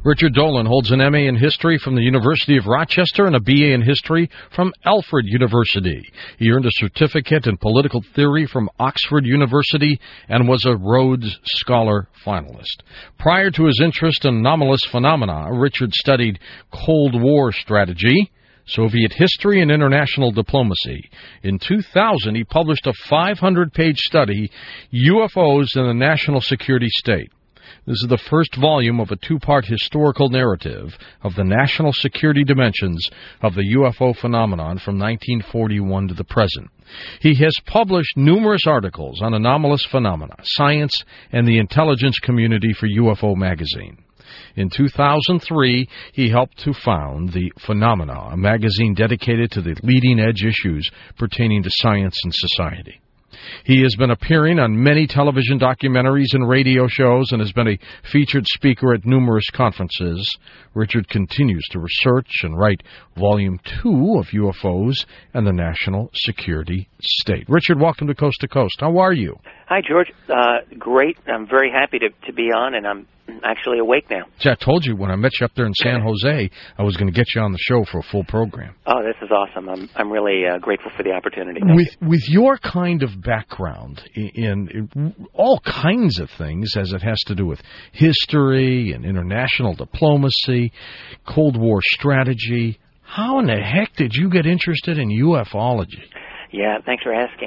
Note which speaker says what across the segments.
Speaker 1: Richard Dolan holds an MA in History from the University of Rochester and a BA in History from Alfred University. He earned a certificate in Political Theory from Oxford University and was a Rhodes Scholar finalist. Prior to his interest in anomalous phenomena, Richard studied Cold War strategy, Soviet history, and international diplomacy. In 2000, he published a 500-page study, UFOs in the National Security State. This is the first volume of a two-part historical narrative of the national security dimensions of the UFO phenomenon from 1941 to the present. He has published numerous articles on anomalous phenomena, science, and the intelligence community for UFO magazine. In 2003, he helped to found The Phenomena, a magazine dedicated to the leading-edge issues pertaining to science and society. He has been appearing on many television documentaries and radio shows and has been a featured speaker at numerous conferences. Richard continues to research and write Volume 2 of UFOs and the National Security State. Richard, welcome to Coast. How are you?
Speaker 2: Hi, George. Great. I'm very happy to be on, and I'm actually awake now.
Speaker 1: See, I told you when I met you up there in San Jose, I was going to get you on the show for a full program.
Speaker 2: Oh, this is awesome. I'm really grateful for the opportunity.
Speaker 1: With your kind of background in all kinds of things, as it has to do with history and international diplomacy, Cold War strategy, how in the heck did you get interested in ufology?
Speaker 2: Yeah, thanks for asking.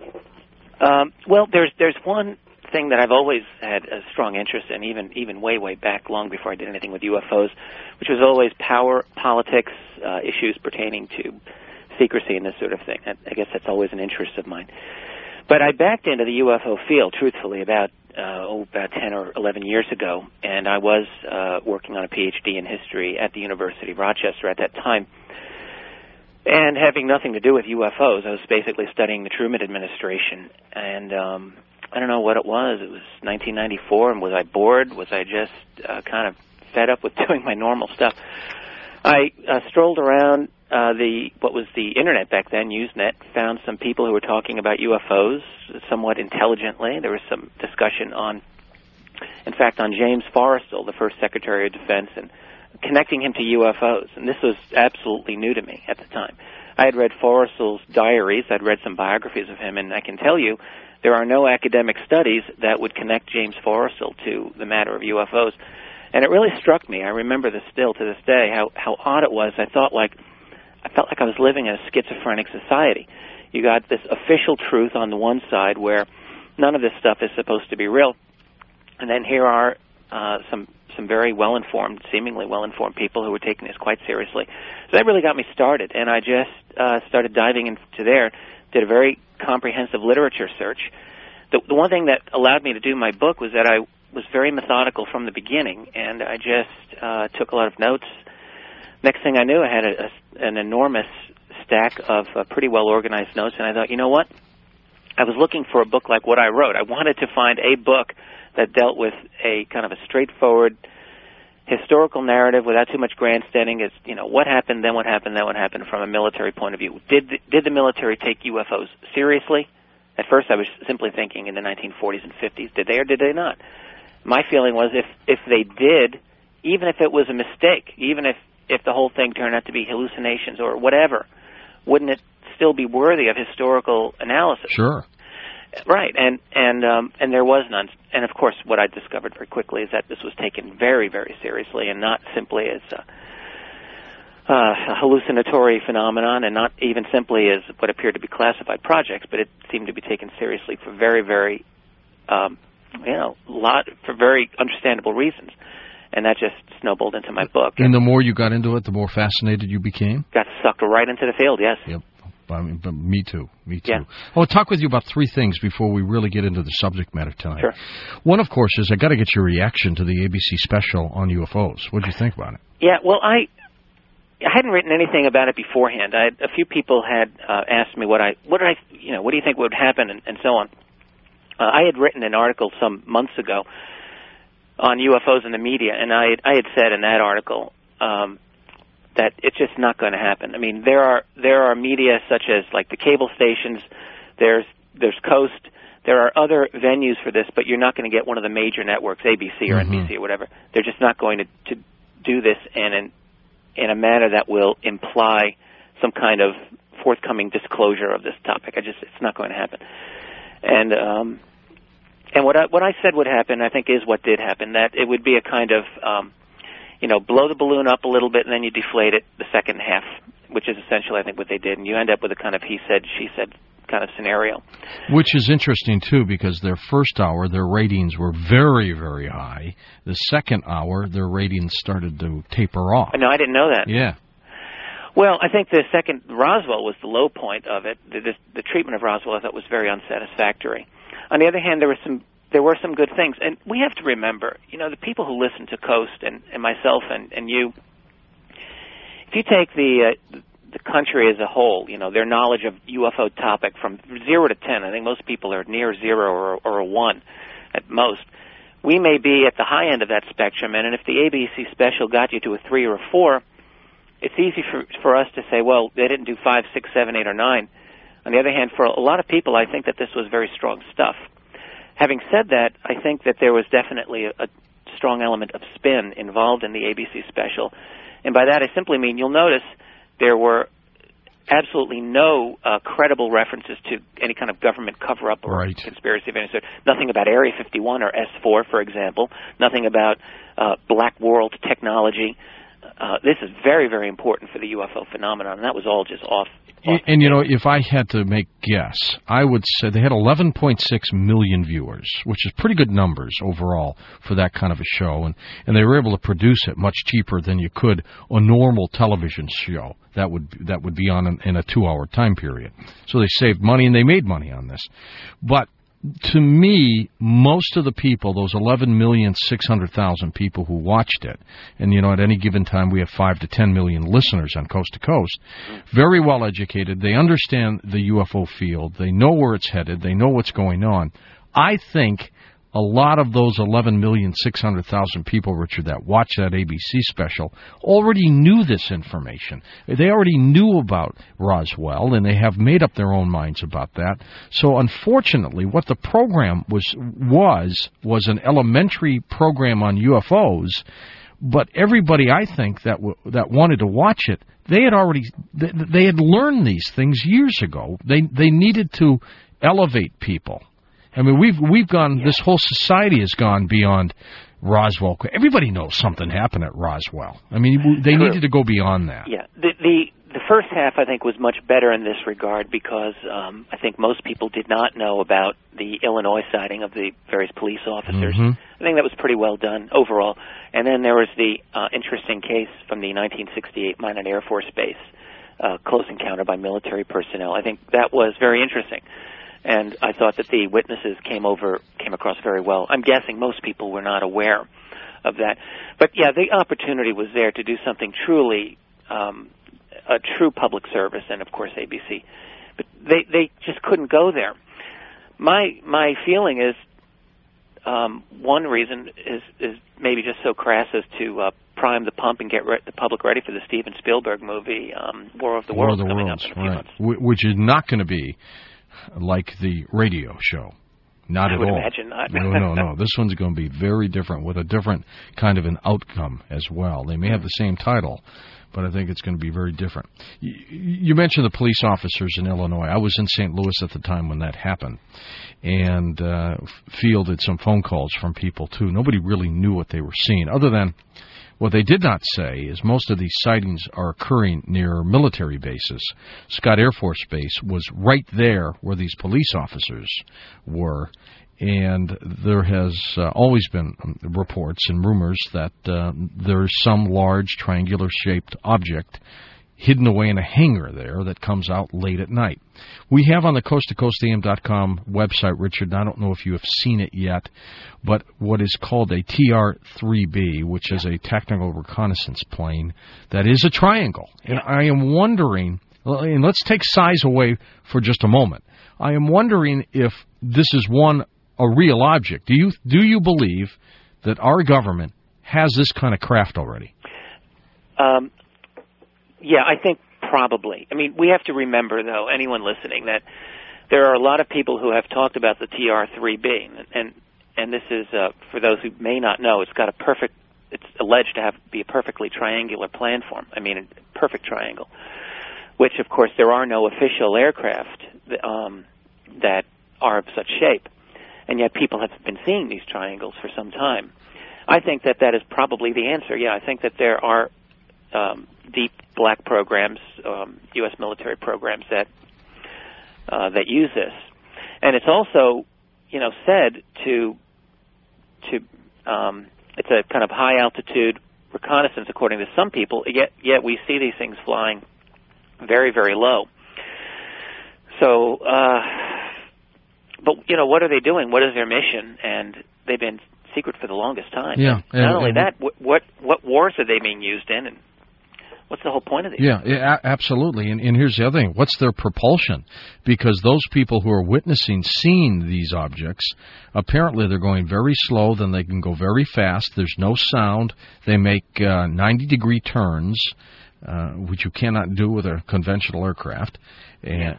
Speaker 2: Well, there's one thing that I've always had a strong interest in, even way back, long before I did anything with UFOs, which was always power, politics, issues pertaining to secrecy and this sort of thing. I guess that's always an interest of mine. But I backed into the UFO field, truthfully, about 10 or 11 years ago, and I was working on a PhD in history at the University of Rochester at that time. And having nothing to do with UFOs, I was basically studying the Truman administration, and I don't know what it was. It was 1994, and was I bored? Was I just kind of fed up with doing my normal stuff? I strolled around what was the Internet back then, Usenet, found some people who were talking about UFOs somewhat intelligently. There was some discussion in fact, on James Forrestal, the first Secretary of Defense, and connecting him to UFOs. And this was absolutely new to me at the time. I had read Forrestal's diaries. I'd read some biographies of him, and I can tell you there are no academic studies that would connect James Forrestal to the matter of UFOs. And it really struck me. I remember this still to this day, how odd it was. I felt like I was living in a schizophrenic society. You got this official truth on the one side where none of this stuff is supposed to be real. And then here are some very well-informed, seemingly well-informed people who were taking this quite seriously. So that really got me started, and I just started diving into there, did a very comprehensive literature search. The one thing that allowed me to do my book was that I was very methodical from the beginning, and I just took a lot of notes. Next thing I knew, I had an enormous stack of pretty well-organized notes, and I thought, you know what? I was looking for a book like what I wrote. I wanted to find a book that dealt with a kind of a straightforward historical narrative without too much grandstanding. It's, what happened, then what happened, then what happened from a military point of view. Did the military take UFOs seriously? At first I was simply thinking in the 1940s and 50s, did they or did they not? My feeling was if they did, even if it was a mistake, even if the whole thing turned out to be hallucinations or whatever, wouldn't it still be worthy of historical analysis?
Speaker 1: Sure.
Speaker 2: Right, and there was none. And of course, what I discovered very quickly is that this was taken very, very seriously, and not simply as a hallucinatory phenomenon, and not even simply as what appeared to be classified projects, but it seemed to be taken seriously for very, very, for very understandable reasons. And that just snowballed into my book.
Speaker 1: And the more you got into it, the more fascinated you became?
Speaker 2: Got sucked right into the field, yes.
Speaker 1: Yep. But me too.
Speaker 2: Yeah.
Speaker 1: I want to talk with you about three things before we really get into the subject matter tonight.
Speaker 2: Sure.
Speaker 1: One, of course, is I got to get your reaction to the ABC special on UFOs. What did you think about it?
Speaker 2: Yeah, well, I hadn't written anything about it beforehand. A few people had asked me what do you think would happen, and so on. I had written an article some months ago on UFOs in the media, and I had said in that article that it's just not going to happen. I mean, there are media such as like the cable stations, there's Coast, there are other venues for this, but you're not going to get one of the major networks, ABC or NBC or whatever. They're just not going to do this in a manner that will imply some kind of forthcoming disclosure of this topic. It's not going to happen. And what I said would happen, I think, is what did happen. That it would be a kind of blow the balloon up a little bit and then you deflate it the second half, which is essentially, I think, what they did, and you end up with a kind of he said, she said kind of scenario.
Speaker 1: Which is interesting, too, because their first hour, their ratings were very, very high. The second hour, their ratings started to taper off.
Speaker 2: No, I didn't know that.
Speaker 1: Yeah.
Speaker 2: Well, I think the second, Roswell was the low point of it. The treatment of Roswell, I thought, was very unsatisfactory. On the other hand, there were some good things. And we have to remember, the people who listen to Coast and myself and you, if you take the country as a whole, their knowledge of UFO topic from 0 to 10, I think most people are near 0 or a 1 at most. We may be at the high end of that spectrum, and if the ABC special got you to a 3 or a 4, it's easy for us to say, well, they didn't do 5, 6, 7, 8, or 9. On the other hand, for a lot of people, I think that this was very strong stuff. Having said that, I think that there was definitely a strong element of spin involved in the ABC special. And by that, I simply mean, you'll notice there were absolutely no credible references to any kind of government cover-up or conspiracy of any sort. Nothing about Area 51 or S4, for example. Nothing about black world technology. This is very, very important for the UFO phenomenon, and that was all just off.
Speaker 1: And, if I had to make guess, I would say they had 11.6 million viewers, which is pretty good numbers overall for that kind of a show. And they were able to produce it much cheaper than you could a normal television show that would be on in a 2-hour time period. So they saved money, and they made money on this. But to me, most of the people, those 11,600,000 people who watched it, and, at any given time we have 5 to 10 million listeners on Coast to Coast, very well educated. They understand the UFO field. They know where it's headed. They know what's going on. I think a lot of those 11,600,000 people, Richard, that watched that ABC special already knew this information. They already knew about Roswell, and they have made up their own minds about that. So, unfortunately, what the program was an elementary program on UFOs, but everybody, I think, that wanted to watch it, they had learned these things years ago. They needed to elevate people. I mean, we've gone. This whole society has gone beyond Roswell. Everybody knows something happened at Roswell. I mean, they needed to go beyond that.
Speaker 2: Yeah, the first half, I think, was much better in this regard because I think most people did not know about the Illinois sighting of the various police officers.
Speaker 1: Mm-hmm.
Speaker 2: I think that was pretty well done overall. And then there was the interesting case from the 1968 Minot Air Force Base, close encounter by military personnel. I think that was very interesting. And I thought that the witnesses came across very well. I'm guessing most people were not aware of that. But, yeah, the opportunity was there to do something truly, a true public service, and, of course, ABC. But they just couldn't go there. My feeling is one reason is maybe just so crass as to prime the pump and get the public ready for the Steven Spielberg movie, War of the Worlds, coming up in a few months.
Speaker 1: Which is not going to be like the radio show. Not at all.
Speaker 2: I would imagine not.
Speaker 1: No. This one's going to be very different, with a different kind of an outcome as well. They may have the same title, but I think it's going to be very different. You mentioned the police officers in Illinois. I was in St. Louis at the time when that happened, and fielded some phone calls from people, too. Nobody really knew what they were seeing, other than what they did not say is most of these sightings are occurring near military bases. Scott Air Force Base was right there where these police officers were, and there has always been reports and rumors that there's some large triangular-shaped object hidden away in a hangar there that comes out late at night. We have on the coasttocoastam.com website, Richard, I don't know if you have seen it yet, but what is called a TR-3B, which is a technical reconnaissance plane that is a triangle. And I am wondering, and let's take size away for just a moment. I am wondering if this is a real object. Do you believe that our government has this kind of craft already?
Speaker 2: Yeah, I think probably. I mean, we have to remember, though, anyone listening, that there are a lot of people who have talked about the TR-3B, and this is, for those who may not know, it's got a perfect it's alleged to be a perfectly triangular planform. I mean, a perfect triangle. Which, of course, there are no official aircraft that are of such shape, and yet people have been seeing these triangles for some time. I think that is probably the answer. Yeah, I think that there are deep black programs, U.S. military programs that use this, and it's also, said to it's a kind of high altitude reconnaissance, according to some people. Yet we see these things flying very, very low. So, but what are they doing? What is their mission? And they've been secret for the longest time.
Speaker 1: Yeah.
Speaker 2: Not only that, what wars are they being used in, and what's the whole point of these?
Speaker 1: Yeah, absolutely. And here's the other thing: what's their propulsion? Because those people who are seeing these objects, apparently they're going very slow. Then they can go very fast. There's no sound. They make 90-degree turns, which you cannot do with a conventional aircraft. And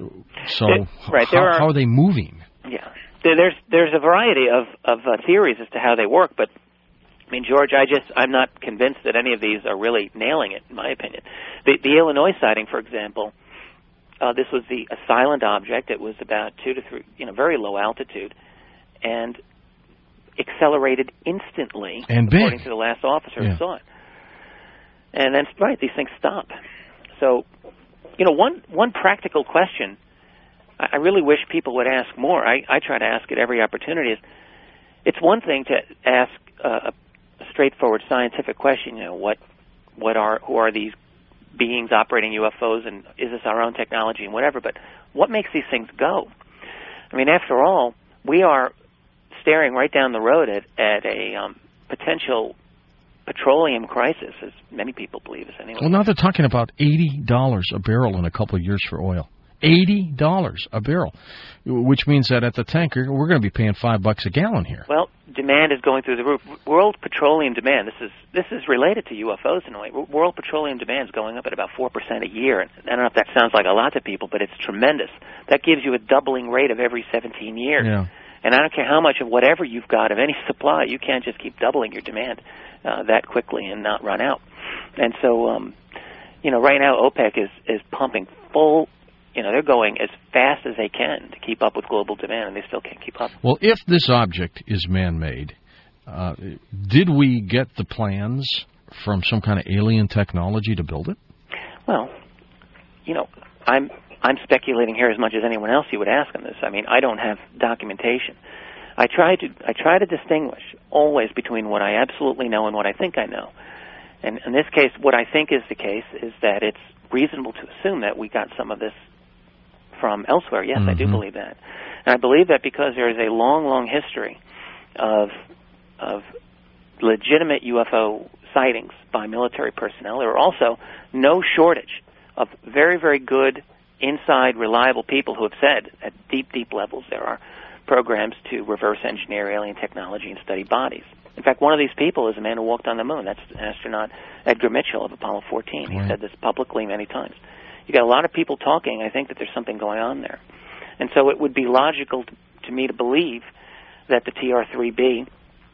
Speaker 1: how are they moving?
Speaker 2: Yeah, there's a variety of theories as to how they work, but I mean, George, I'm not convinced that any of these are really nailing it, in my opinion. The Illinois sighting, for example, this was a silent object. It was about 2 to 3, very low altitude, and accelerated instantly,
Speaker 1: and
Speaker 2: according to the last officer who saw it. And then, right, these things stop. So, one practical question I really wish people would ask more. I try to ask at every opportunity. It's one thing to ask a straightforward scientific question. Who are these beings operating UFOs, and is this our own technology and whatever? But what makes these things go? I mean, after all, we are staring right down the road at a potential petroleum crisis, as many people believe is anyway.
Speaker 1: Well, now they're talking about $80 a barrel in a couple of years for oil. $80 a barrel, which means that at the tanker, we're going to be paying $5 a gallon here.
Speaker 2: Well, demand is going through the roof. World petroleum demand, this is related to UFOs in a way. World petroleum demand is going up at about 4% a year. And I don't know if that sounds like a lot to people, but it's tremendous. That gives you a doubling rate of every 17 years.
Speaker 1: Yeah.
Speaker 2: And I don't care how much of whatever you've got of any supply, you can't just keep doubling your demand that quickly and not run out. And so, right now OPEC is pumping full. They're going as fast as they can to keep up with global demand, and they still can't keep up.
Speaker 1: Well, if this object is man-made, did we get the plans from some kind of alien technology to build it?
Speaker 2: Well, I'm speculating here as much as anyone else you would ask on this. I mean, I don't have documentation. I try to distinguish always between what I absolutely know and what I think I know. And in this case, what I think is the case is that it's reasonable to assume that we got some of this from elsewhere. Yes, I do believe that. And I believe that because there is a long, long history of legitimate UFO sightings by military personnel. There are also no shortage of very, very good, inside, reliable people who have said at deep, deep levels there are programs to reverse engineer alien technology and study bodies. In fact, one of these people is a man who walked on the moon. That's astronaut Edgar Mitchell of Apollo 14. He said this publicly many times. You got a lot of people talking. I think that there's something going on there. And so it would be logical to me to believe that the TR-3B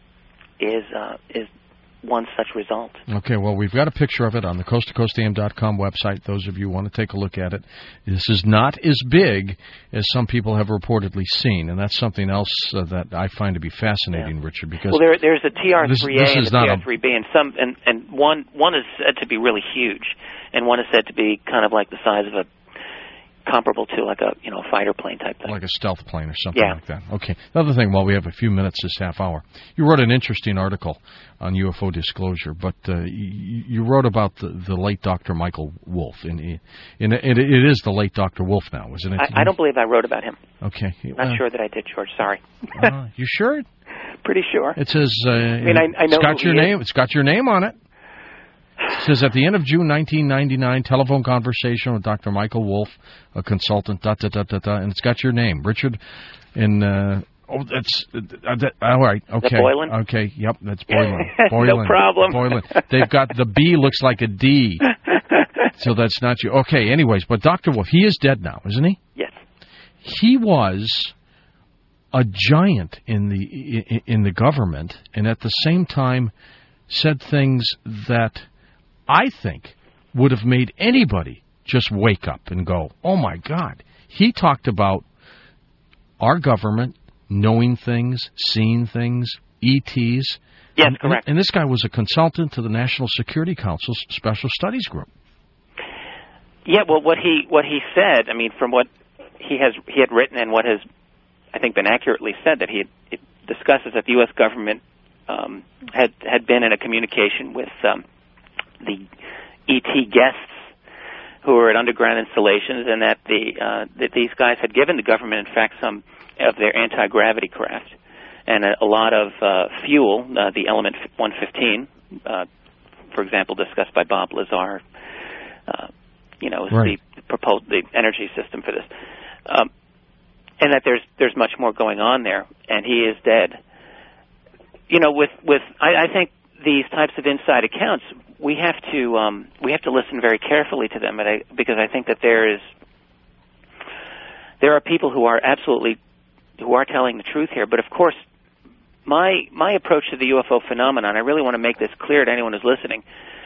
Speaker 2: is one such result.
Speaker 1: Okay, well, we've got a picture of it on the coasttocoastam.com website. Those of you who want to take a look at it. This is not as big as some people have reportedly seen, and that's something else that I find to be fascinating, Richard. Because
Speaker 2: there's a TR-3A and a TR-3B, and one is said to be really huge, and one is said to be kind of like the size of comparable to like a fighter plane type thing,
Speaker 1: like a stealth plane or something like that. Okay. Another thing, while we have a few minutes this half hour, you wrote an interesting article on UFO disclosure, but you wrote about the late Dr. Michael Wolff, and it is the late Dr. Wolff now, isn't it?
Speaker 2: I don't believe I wrote about him.
Speaker 1: Okay.
Speaker 2: Not sure that I did, George. Sorry.
Speaker 1: You sure?
Speaker 2: Pretty sure.
Speaker 1: It says.
Speaker 2: I know
Speaker 1: it's got your name. It's got your name on it. It says, at the end of June 1999, telephone conversation with Dr. Michael Wolff, a consultant, and it's got your name, Richard, and, that's, all right, okay.
Speaker 2: Boylan?
Speaker 1: Okay, yep, that's Boylan.
Speaker 2: No problem.
Speaker 1: Boylan. They've got, the B looks like a D, so that's not you. Okay, anyways, but Dr. Wolff, he is dead now, isn't he?
Speaker 2: Yes.
Speaker 1: He was a giant in the government, and at the same time, said things that I think would have made anybody just wake up and go, oh, my God. He talked about our government knowing things, seeing things, ETs.
Speaker 2: Yes, correct.
Speaker 1: And this guy was a consultant to the National Security Council's Special Studies Group.
Speaker 2: Yeah, well, what he said, I mean, from what he had written and what has, I think, been accurately said, that it discusses that the U.S. government had been in a communication with the ET guests who were at underground installations, and that that these guys had given the government, in fact, some of their anti-gravity craft and a lot of fuel, the Element 115, for example, discussed by Bob Lazar.
Speaker 1: Right.
Speaker 2: the energy system for this, and that there's much more going on there, and he is dead. I think these types of inside accounts, we have to listen very carefully to them, because I think that there are people who are telling the truth here. But of course, my approach to the UFO phenomenon, I really want to make this clear to anyone who's listening.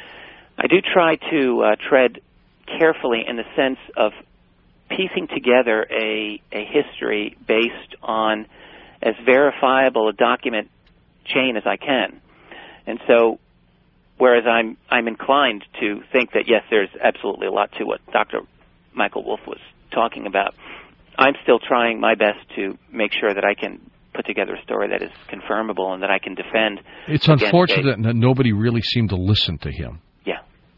Speaker 2: I do try to tread carefully in the sense of piecing together a history based on as verifiable a document chain as I can. And so, whereas I'm inclined to think that, yes, there's absolutely a lot to what Dr. Michael Wolff was talking about, I'm still trying my best to make sure that I can put together a story that is confirmable and that I can defend.
Speaker 1: It's unfortunate that nobody really seemed to listen to him.
Speaker 2: Yeah.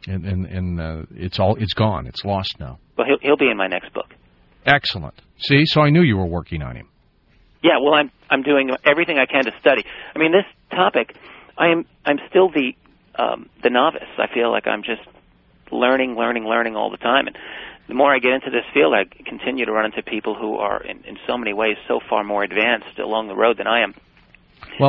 Speaker 1: And it's gone. It's lost now.
Speaker 2: Well, he'll be in my next book.
Speaker 1: Excellent. See, so I knew you were working on him.
Speaker 2: Yeah, well, I'm doing everything I can to study. I mean, this topic, I'm still the novice. I feel like I'm just learning all the time. And the more I get into this field, I continue to run into people who are in so many ways so far more advanced along the road than I am.
Speaker 1: Well,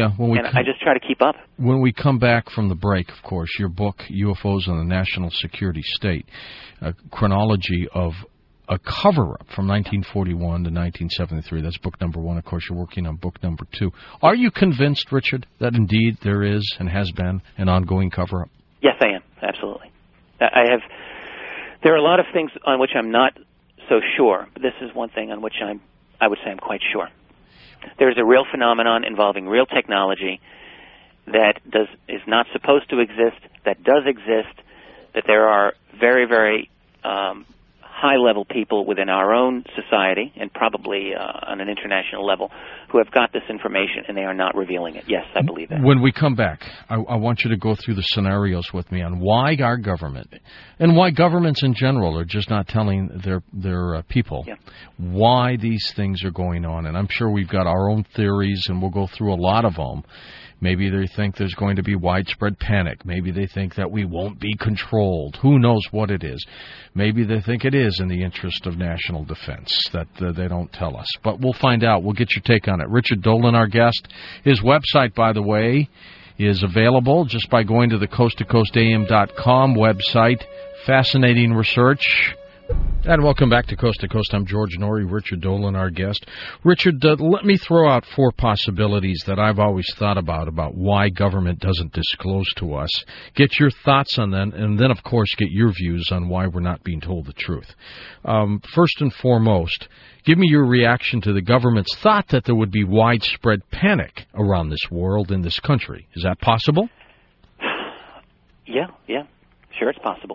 Speaker 2: I just try to keep up.
Speaker 1: When we come back from the break, of course, your book, UFOs and the National Security State, a chronology of a cover-up from 1941 to 1973. That's book number 1. Of course, you're working on book number 2. Are you convinced, Richard, that indeed there is and has been an ongoing cover-up?
Speaker 2: Yes, I am. Absolutely. There are a lot of things on which I'm not so sure, but this is one thing on which I would say I'm quite sure. There's a real phenomenon involving real technology that is not supposed to exist, that does exist, that there are very, very high-level people within our own society, and probably on an international level, who have got this information, and they are not revealing it. Yes, I believe that.
Speaker 1: When we come back, I want you to go through the scenarios with me on why our government, and why governments in general are just not telling their people why these things are going on. And I'm sure we've got our own theories, and we'll go through a lot of them. Maybe they think there's going to be widespread panic. Maybe they think that we won't be controlled. Who knows what it is? Maybe they think it is in the interest of national defense that they don't tell us. But we'll find out. We'll get your take on it. Richard Dolan, our guest. His website, by the way, is available just by going to the coasttocoastam.com website. Fascinating research. And welcome back to Coast to Coast. I'm George Norrie, Richard Dolan, our guest. Richard, let me throw out 4 possibilities that I've always thought about why government doesn't disclose to us. Get your thoughts on them, and then, of course, get your views on why we're not being told the truth. First and foremost, give me your reaction to the government's thought that there would be widespread panic around this world in this country. Is that possible?
Speaker 2: Yeah. Sure, it's possible.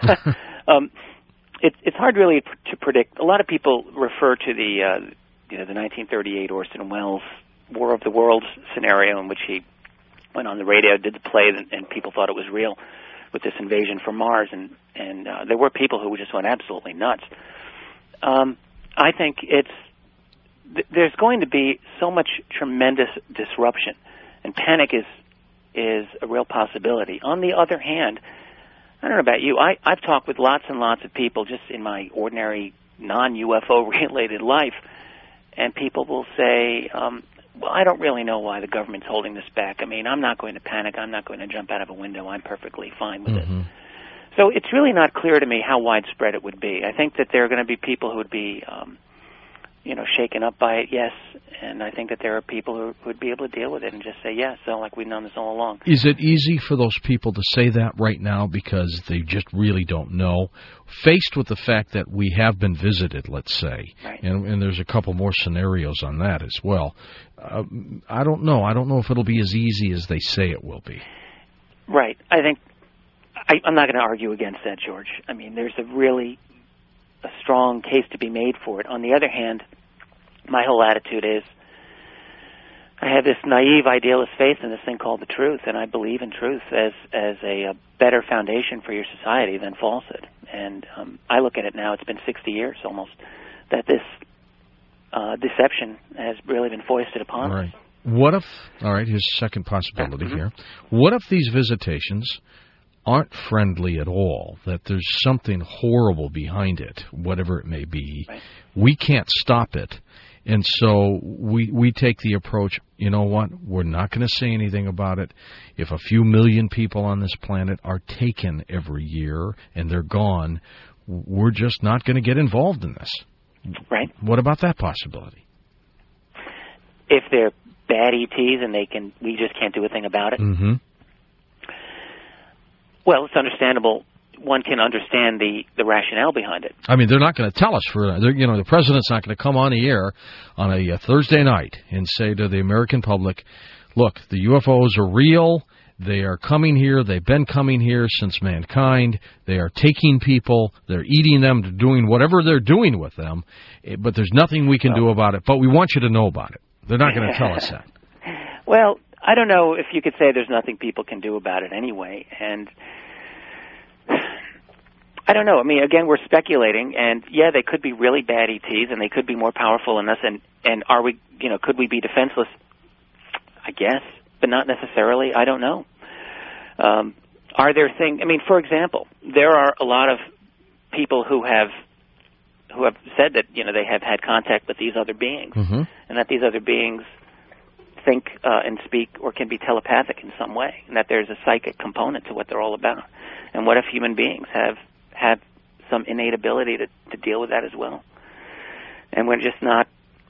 Speaker 2: It's hard really to predict. A lot of people refer to the 1938 Orson Welles War of the Worlds scenario, in which he went on the radio, did the play, and people thought it was real, with this invasion from Mars, and there were people who just went absolutely nuts. I think there's going to be so much tremendous disruption, and panic is a real possibility. On the other hand, I don't know about you. I've talked with lots and lots of people just in my ordinary non-UFO related life, and people will say, well, I don't really know why the government's holding this back. I mean, I'm not going to panic. I'm not going to jump out of a window. I'm perfectly fine with it. So it's really not clear to me how widespread it would be. I think that there are going to be people who would be shaken up by it, yes. And I think that there are people who would be able to deal with it and just say, yes, so like we've known this all along.
Speaker 1: Is it easy for those people to say that right now because they just really don't know? Faced with the fact that we have been visited, let's say,
Speaker 2: right.
Speaker 1: and there's a couple more scenarios on that as well. I don't know. I don't know if it'll be as easy as they say it will be.
Speaker 2: Right. I think I'm not going to argue against that, George. I mean, there's a strong case to be made for it. On the other hand, my whole attitude is I have this naive idealist faith in this thing called the truth, and I believe in truth as a better foundation for your society than falsehood. And I look at it now, it's been 60 years almost, that this deception has really been foisted upon us.
Speaker 1: What if, all right, here's a second possibility here. What if these visitations aren't friendly at all, that there's something horrible behind it, whatever it may be?
Speaker 2: Right.
Speaker 1: We can't stop it. And so we take the approach, you know what, we're not going to say anything about it. If a few million people on this planet are taken every year and they're gone, we're just not going to get involved in this.
Speaker 2: Right.
Speaker 1: What about that possibility?
Speaker 2: If they're bad ETs and we just can't do a thing about it?
Speaker 1: Mm-hmm.
Speaker 2: Well, it's understandable. One can understand the rationale behind it.
Speaker 1: I mean, they're not going to tell us the president's not going to come on the air on a Thursday night and say to the American public, look, the UFOs are real. They are coming here. They've been coming here since mankind. They are taking people. They're eating them, they're doing whatever they're doing with them. But there's nothing we can do about it. But we want you to know about it. They're not going to tell us that.
Speaker 2: Well, I don't know if you could say there's nothing people can do about it anyway. And I don't know. I mean, again, we're speculating, and yeah, they could be really bad ETs, and they could be more powerful than us. And are we, could we be defenseless? I guess, but not necessarily. I don't know. Are there things? I mean, for example, there are a lot of people who have said that they have had contact with these other beings,
Speaker 1: mm-hmm.
Speaker 2: and that these other beings think and speak or can be telepathic in some way, and that there's a psychic component to what they're all about. And what if human beings have some innate ability to deal with that as well? And we're just not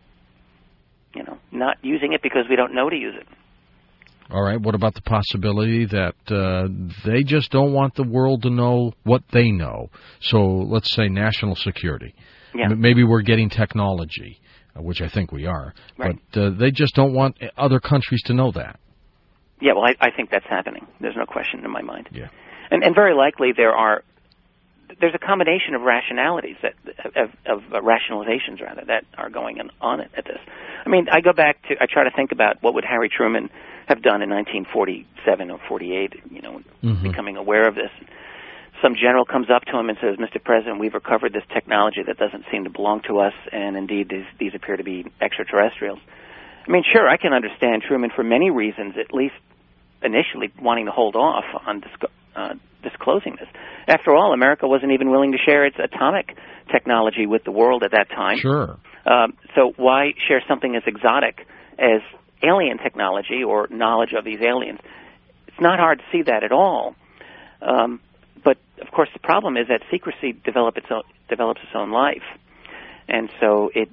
Speaker 2: using it because we don't know to use it.
Speaker 1: All right, what about the possibility that they just don't want the world to know what they know? So let's say national security.
Speaker 2: Yeah.
Speaker 1: Maybe we're getting technology, which I think we are,
Speaker 2: right.
Speaker 1: But they just don't want other countries to know that.
Speaker 2: Yeah, well, I think that's happening. There's no question in my mind.
Speaker 1: Yeah.
Speaker 2: And very likely there's a combination of rationalities of rationalizations that are going on at this. I mean, I try to think about what would Harry Truman have done in 1947 or 48,
Speaker 1: mm-hmm.
Speaker 2: becoming aware of this. Some general comes up to him and says, Mr. President, we've recovered this technology that doesn't seem to belong to us, and indeed these appear to be extraterrestrials. I mean, sure, I can understand Truman for many reasons, at least initially wanting to hold off on disclosing this. After all, America wasn't even willing to share its atomic technology with the world at that time.
Speaker 1: Sure.
Speaker 2: So why share something as exotic as alien technology or knowledge of these aliens? It's not hard to see that at all. But, of course, the problem is that secrecy develops its own life. And so it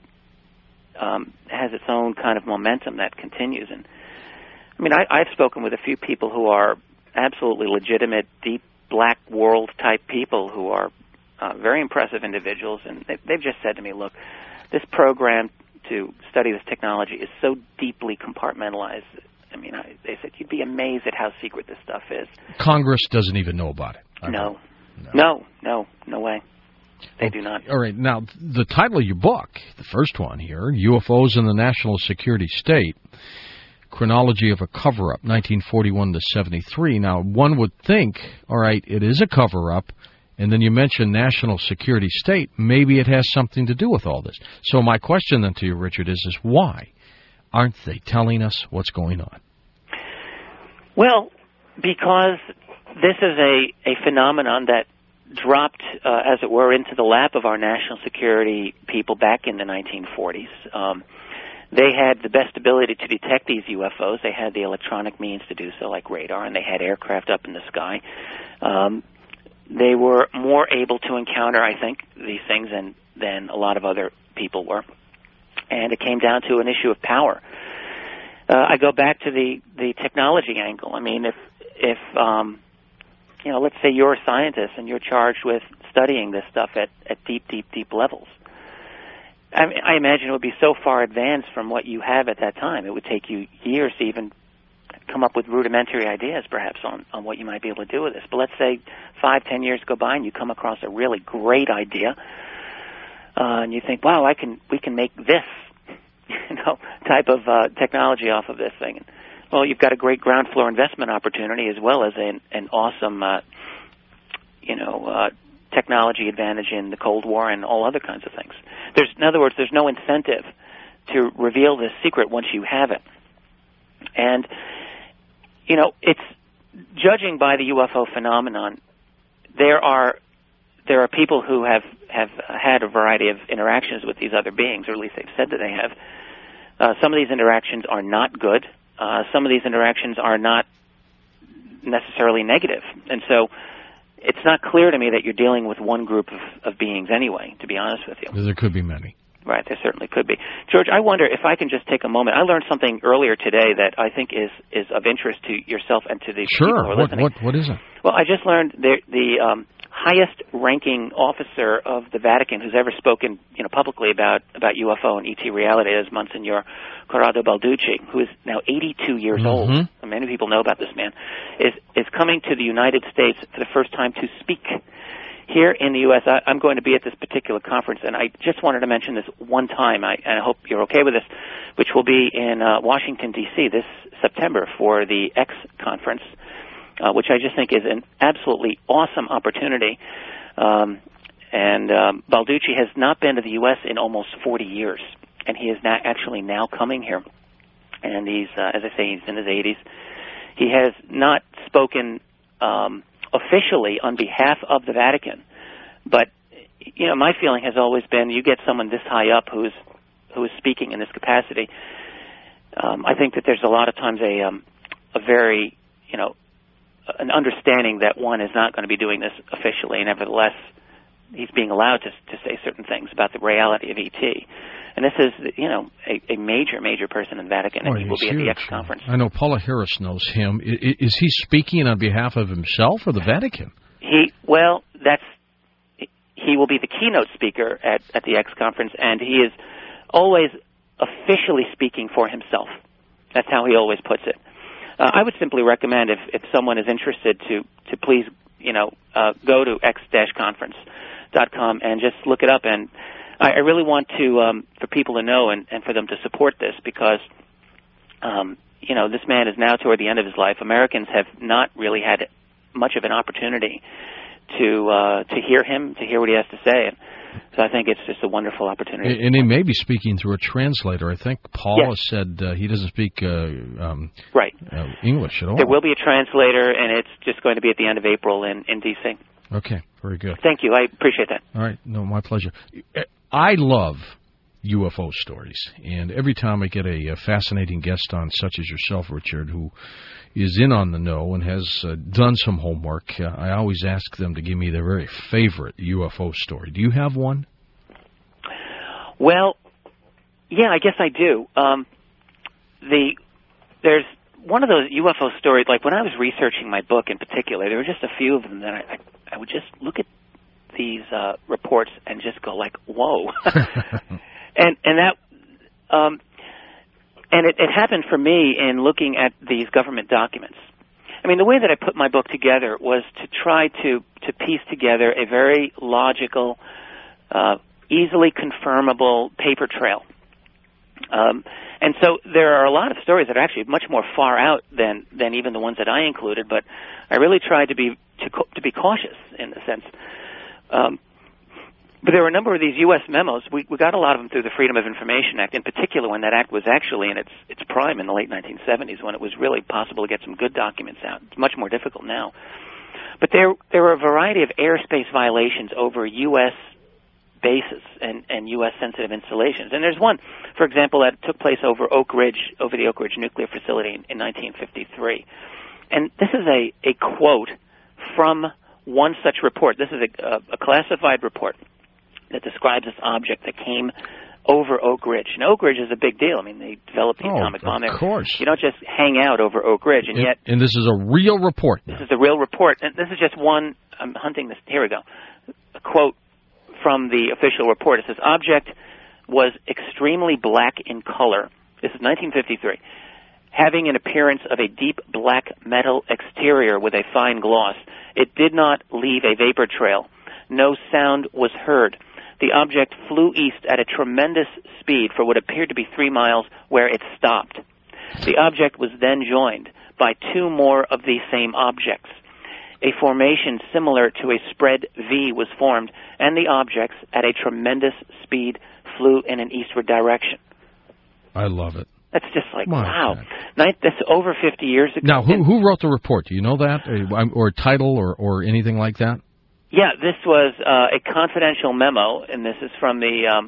Speaker 2: has its own kind of momentum that continues. And I mean, I've spoken with a few people who are absolutely legitimate, deep, black world type people who are very impressive individuals, and they've just said to me, look, this program to study this technology is so deeply compartmentalized. I mean, they said you'd be amazed at how secret this stuff is.
Speaker 1: Congress doesn't even know about it.
Speaker 2: No way. They do not.
Speaker 1: All right. Now, the title of your book, the first one here, UFOs in the National Security State, Chronology of a Cover-Up, 1941 to 73. Now, one would think, all right, it is a cover-up, and then you mention national security state. Maybe it has something to do with all this. So my question then to you, Richard, is why aren't they telling us what's going on?
Speaker 2: Well, because this is a phenomenon that dropped, as it were, into the lap of our national security people back in the 1940s. They had the best ability to detect these UFOs. They had the electronic means to do so, like radar, and they had aircraft up in the sky. They were more able to encounter, I think, these things than a lot of other people were. and it came down to an issue of power. I go back to the technology angle. I mean, if let's say you're a scientist and you're charged with studying this stuff at deep levels. I imagine it would be so far advanced from what you have at that time. It would take you years to even come up with rudimentary ideas, perhaps, on what you might be able to do with this. But let's say 5-10 years go by and you come across a really great idea, and you think, wow, we can make this, type of technology off of this thing. Well, you've got a great ground floor investment opportunity as well as an awesome, technology advantage in the Cold War and all other kinds of things. In other words, there's no incentive to reveal this secret once you have it. And, it's judging by the UFO phenomenon. There are people who have had a variety of interactions with these other beings, or at least they've said that they have. Some of these interactions are not good. Some of these interactions are not necessarily negative. And so it's not clear to me that you're dealing with one group of beings anyway, to be honest with you.
Speaker 1: There could be many.
Speaker 2: Right, there certainly could be. George, I wonder if I can just take a moment. I learned something earlier today that I think is of interest to yourself and to the people who are listening.
Speaker 1: What is it?
Speaker 2: Well, I just learned the highest-ranking officer of the Vatican who's ever spoken, publicly about UFO and ET reality is Monsignor Corrado Balducci, who is now 82 years old. And many people know about this man. Is coming to the United States for the first time to speak here in the U.S. I'm going to be at this particular conference, and I just wanted to mention this one time, and I hope you're okay with this, which will be in Washington, D.C. this September for the X conference, which I just think is an absolutely awesome opportunity. And Balducci has not been to the U.S. in almost 40 years, and he is actually now coming here. And he's, as I say, he's in his 80s. He has not spoken officially on behalf of the Vatican, but my feeling has always been you get someone this high up who is speaking in this capacity. I think that there's a lot of times a very an understanding that one is not going to be doing this officially, and nevertheless he's being allowed to say certain things about the reality of ET. And this is, a major person in the Vatican, and he will be at the X conference.
Speaker 1: I know Paula Harris knows him. Is he speaking on behalf of himself or the Vatican?
Speaker 2: He will be the keynote speaker at the X conference, and he is always officially speaking for himself. That's how he always puts it. I would simply recommend if someone is interested to please, go to x-conference.com and just look it up. And I really want to for people to know and for them to support this because, this man is now toward the end of his life. Americans have not really had much of an opportunity to hear him, to hear what he has to say. And so I think it's just a wonderful opportunity.
Speaker 1: And he may be speaking through a translator. I think Paula said he doesn't speak English at all.
Speaker 2: There will be a translator, and it's just going to be at the end of April in D.C.
Speaker 1: Okay, very good.
Speaker 2: Thank you. I appreciate that.
Speaker 1: All right. No, my pleasure. I love UFO stories, and every time I get a fascinating guest on, such as yourself, Richard, who is in on the know and has done some homework, I always ask them to give me their very favorite UFO story. Do you have one?
Speaker 2: Well, yeah, I guess I do. There's one of those UFO stories, like when I was researching my book in particular, there were just a few of them that I would just look at these reports and just go like, whoa. and it happened for me in looking at these government documents. I mean, the way that I put my book together was to try to piece together a very logical, easily confirmable paper trail. And so there are a lot of stories that are actually much more far out than even the ones that I included, but I really tried to be cautious in a sense. But there were a number of these U.S. memos. We got a lot of them through the Freedom of Information Act, in particular when that act was actually in its prime in the late 1970s, when it was really possible to get some good documents out. It's much more difficult now. But there were a variety of airspace violations over U.S. bases and U.S. sensitive installations. And there's one, for example, that took place over the Oak Ridge nuclear facility in 1953. And this is a quote from one such report. This is a classified report that describes this object that came over Oak Ridge. And Oak Ridge is a big deal. I mean, they developed the atomic bomb there.
Speaker 1: Of course.
Speaker 2: You don't just hang out over Oak Ridge.
Speaker 1: And this is a real report.
Speaker 2: This is a real report. And this is just one. I'm hunting this. Here we go. A quote from the official report. It says, object was extremely black in color. This is 1953. Having an appearance of a deep black metal exterior with a fine gloss. It did not leave a vapor trail. No sound was heard. The object flew east at a tremendous speed for what appeared to be 3 miles, where it stopped. The object was then joined by 2 more of these same objects. A formation similar to a spread V was formed, and the objects, at a tremendous speed, flew in an eastward direction.
Speaker 1: I love it.
Speaker 2: That's just like, wow. That's over 50 years ago.
Speaker 1: Now, who wrote the report? Do you know that? Or title or anything like that?
Speaker 2: Yeah, this was a confidential memo, and this is from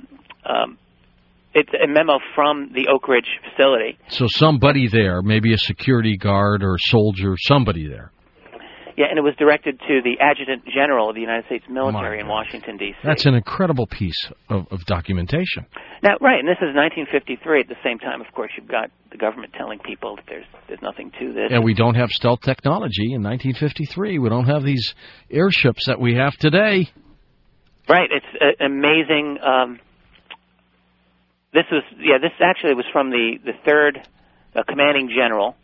Speaker 2: it's a memo from the Oak Ridge facility.
Speaker 1: So somebody there, maybe a security guard or soldier, somebody there.
Speaker 2: Yeah, and it was directed to the Adjutant General of the United States Military in Washington, D.C.
Speaker 1: That's an incredible piece of documentation.
Speaker 2: Now, right, and this is 1953. At the same time, of course, you've got the government telling people that there's nothing to this.
Speaker 1: And we don't have stealth technology in 1953. We don't have these airships that we have today.
Speaker 2: Right, it's amazing. This actually was from the third commanding general.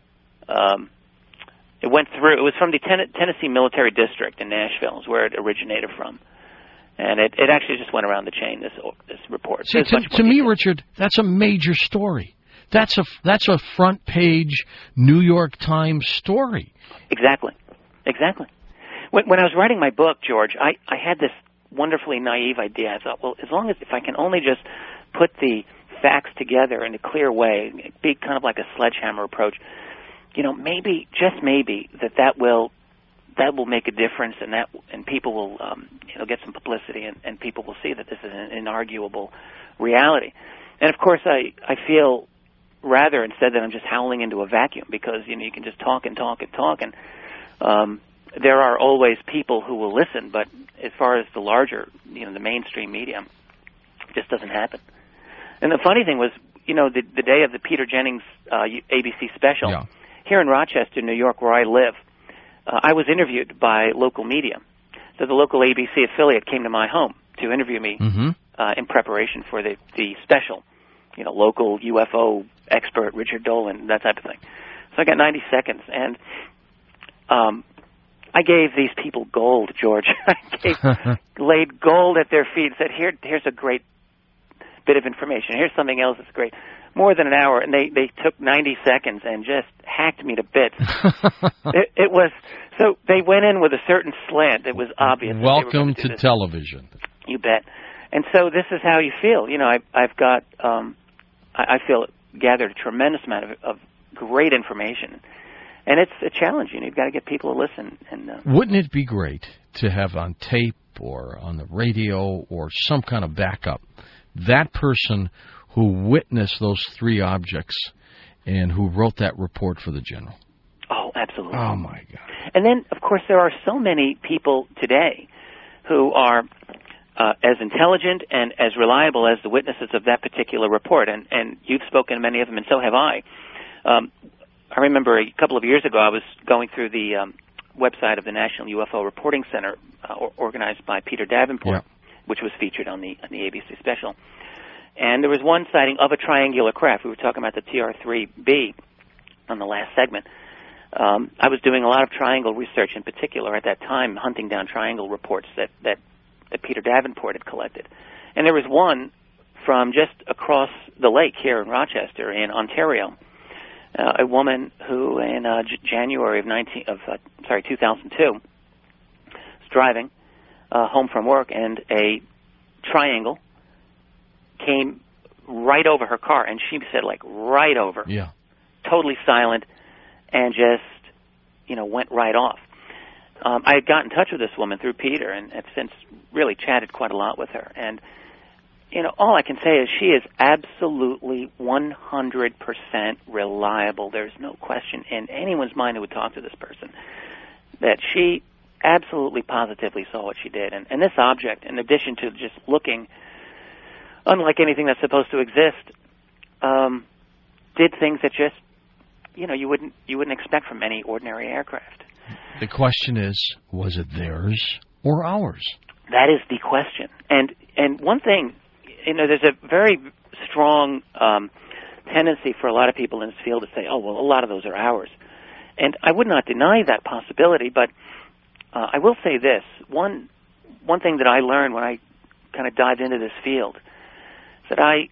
Speaker 2: It was from the Tennessee Military District in Nashville, is where it originated from. And it actually just went around the chain, this report.
Speaker 1: See, to me, Richard, that's a major story. That's a front page New York Times story.
Speaker 2: Exactly. When I was writing my book, George, I had this wonderfully naive idea. I thought, well, if I can only just put the facts together in a clear way, be kind of like a sledgehammer approach, maybe, just maybe, that will make a difference, and people will get some publicity, and people will see that this is an inarguable reality. And of course, I feel rather instead that I'm just howling into a vacuum, because you can just talk and talk and talk, and there are always people who will listen. But as far as the larger, the mainstream media, it just doesn't happen. And the funny thing was, the day of the Peter Jennings ABC special.
Speaker 1: Yeah.
Speaker 2: Here in Rochester, New York, where I live, I was interviewed by local media. So the local ABC affiliate came to my home to interview me in preparation for the special, local UFO expert Richard Dolan, that type of thing. So I got 90 seconds, and I gave these people gold, George. I laid gold at their feet, said, here's a great bit of information. Here's something else that's great. More than an hour, and they took 90 seconds and just hacked me to bits. It was, so they went in with a certain slant. It was obvious.
Speaker 1: Welcome to television.
Speaker 2: You bet. And so this is how you feel. I've got, I feel gathered a tremendous amount of great information. And it's a challenge. You've got to get people to listen. And
Speaker 1: wouldn't it be great to have on tape or on the radio or some kind of backup that person who witnessed those 3 objects and who wrote that report for the general?
Speaker 2: Oh, absolutely.
Speaker 1: Oh, my God.
Speaker 2: And then, of course, there are so many people today who are as intelligent and as reliable as the witnesses of that particular report. And you've spoken to many of them, and so have I. I remember a couple of years ago I was going through the website of the National UFO Reporting Center, organized by Peter Davenport, which was featured on the ABC special. And there was one sighting of a triangular craft. We were talking about the TR-3B on the last segment. I was doing a lot of triangle research in particular at that time, hunting down triangle reports that Peter Davenport had collected. And there was one from just across the lake here in Rochester in Ontario, a woman who in January of 2002 was driving home from work, and a triangle came right over her car, and she said, like, right over.
Speaker 1: Yeah.
Speaker 2: Totally silent, and just, went right off. I had got in touch with this woman through Peter, and have since really chatted quite a lot with her. And, all I can say is she is absolutely 100% reliable. There's no question in anyone's mind who would talk to this person that she absolutely positively saw what she did. And this object, in addition to just looking unlike anything that's supposed to exist, did things that just, you wouldn't expect from any ordinary aircraft.
Speaker 1: The question is, was it theirs or ours?
Speaker 2: That is the question. And one thing, there's a very strong tendency for a lot of people in this field to say, oh, well, a lot of those are ours. And I would not deny that possibility, but I will say this. One thing that I learned when I kind of dived into this field is that I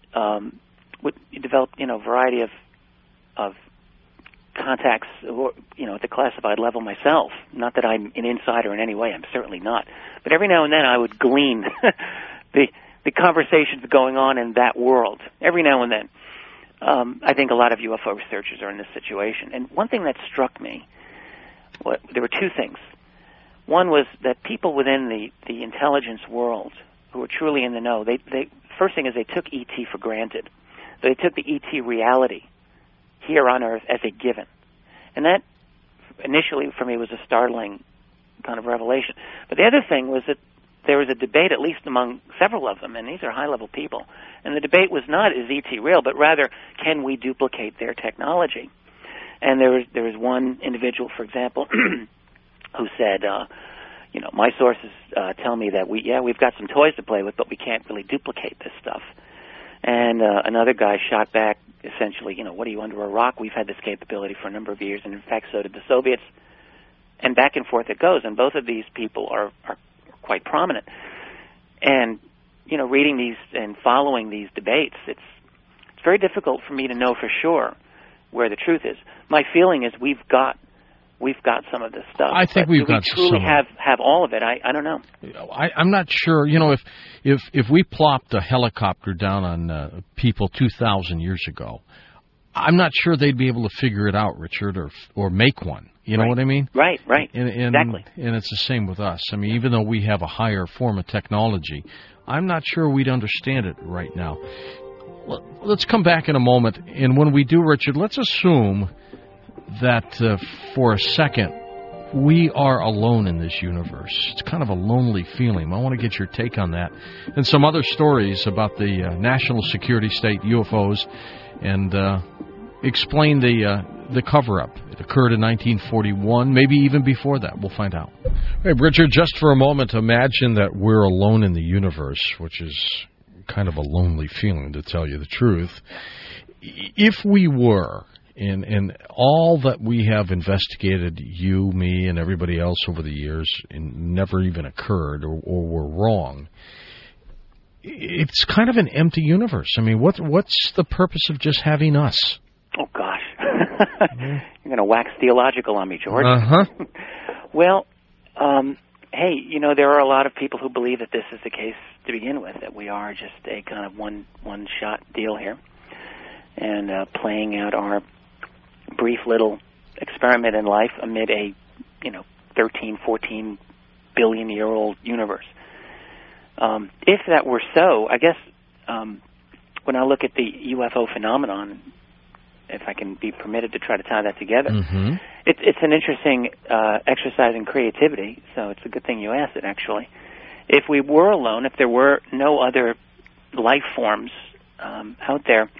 Speaker 2: would develop, a variety of contacts, at the classified level myself. Not that I'm an insider in any way. I'm certainly not. But every now and then I would glean the conversations going on in that world. Every now and then. I think a lot of UFO researchers are in this situation. And one thing that struck me, there were two things. One was that people within the intelligence world who were truly in the know, first thing is they took ET for granted. They took the ET reality here on Earth as a given. And that initially for me was a startling kind of revelation. But the other thing was that there was a debate, at least among several of them, and these are high-level people, and the debate was not, is ET real, but rather, can we duplicate their technology? And there was one individual, for example, who said, my sources tell me that we've got some toys to play with, but we can't really duplicate this stuff. And another guy shot back, essentially, what are you, under a rock? We've had this capability for a number of years, and in fact, so did the Soviets. And back and forth it goes, and both of these people are quite prominent. And, reading these and following these debates, it's very difficult for me to know for sure where the truth is. My feeling is we've got some of this stuff.
Speaker 1: I think we've got
Speaker 2: some. Do we truly have all of it? I don't know.
Speaker 1: I'm not sure. If we plopped a helicopter down on people 2,000 years ago, I'm not sure they'd be able to figure it out, Richard, or make one. You know what I mean?
Speaker 2: Right.
Speaker 1: Exactly. And it's the same with us. I mean, even though we have a higher form of technology, I'm not sure we'd understand it right now. Let's come back in a moment. And when we do, Richard, let's assume that for a second we are alone in this universe. It's kind of a lonely feeling. I want to get your take on that. And some other stories about the national security state, UFOs, and explain the cover-up. It occurred in 1941, maybe even before that. We'll find out. Hey, Richard, just for a moment, imagine that we're alone in the universe, which is kind of a lonely feeling, to tell you the truth. If we were, and all that we have investigated, you, me, and everybody else over the years, and never even occurred or were wrong, it's kind of an empty universe. I mean, what's the purpose of just having us?
Speaker 2: Oh, gosh. You're going to wax theological on me, George.
Speaker 1: Uh-huh.
Speaker 2: Well, hey, there are a lot of people who believe that this is the case to begin with, that we are just a kind of one-shot deal here, and playing out our brief little experiment in life amid a, 13, 14 billion-year-old universe. If that were so, I guess when I look at the UFO phenomenon, if I can be permitted to try to tie that together, it's an interesting exercise in creativity, so it's a good thing you asked it, actually. If we were alone, if there were no other life forms out there,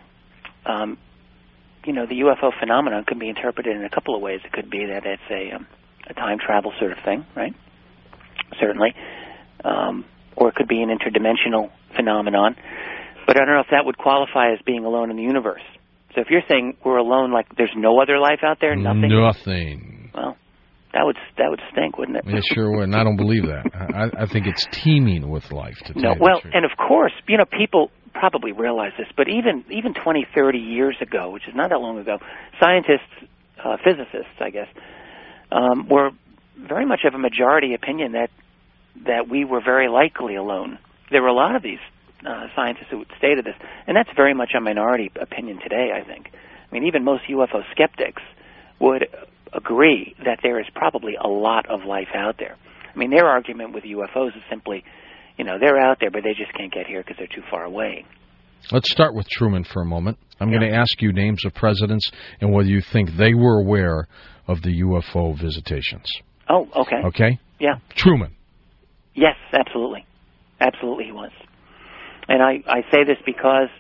Speaker 2: the UFO phenomenon could be interpreted in a couple of ways. It could be that it's a time travel sort of thing, right? Certainly. Or it could be an interdimensional phenomenon. But I don't know if that would qualify as being alone in the universe. So if you're saying we're alone, like there's no other life out there, nothing?
Speaker 1: Nothing.
Speaker 2: Well, that would stink, wouldn't it?
Speaker 1: It sure would, and I don't believe that. I think it's teeming with life, to tell you the truth.
Speaker 2: And of course, people probably realize this, but even 20, 30 years ago, which is not that long ago, scientists, physicists, I guess, were very much of a majority opinion that we were very likely alone. There were a lot of these scientists who stated this, and that's very much a minority opinion today, I think. I mean, even most UFO skeptics would agree that there is probably a lot of life out there. I mean, their argument with UFOs is simply, they're out there, but they just can't get here because they're too far away.
Speaker 1: Let's start with Truman for a moment. I'm going to ask you names of presidents and whether you think they were aware of the UFO visitations.
Speaker 2: Oh, okay.
Speaker 1: Okay?
Speaker 2: Yeah.
Speaker 1: Truman.
Speaker 2: Yes, absolutely. Absolutely he was. And I say this because,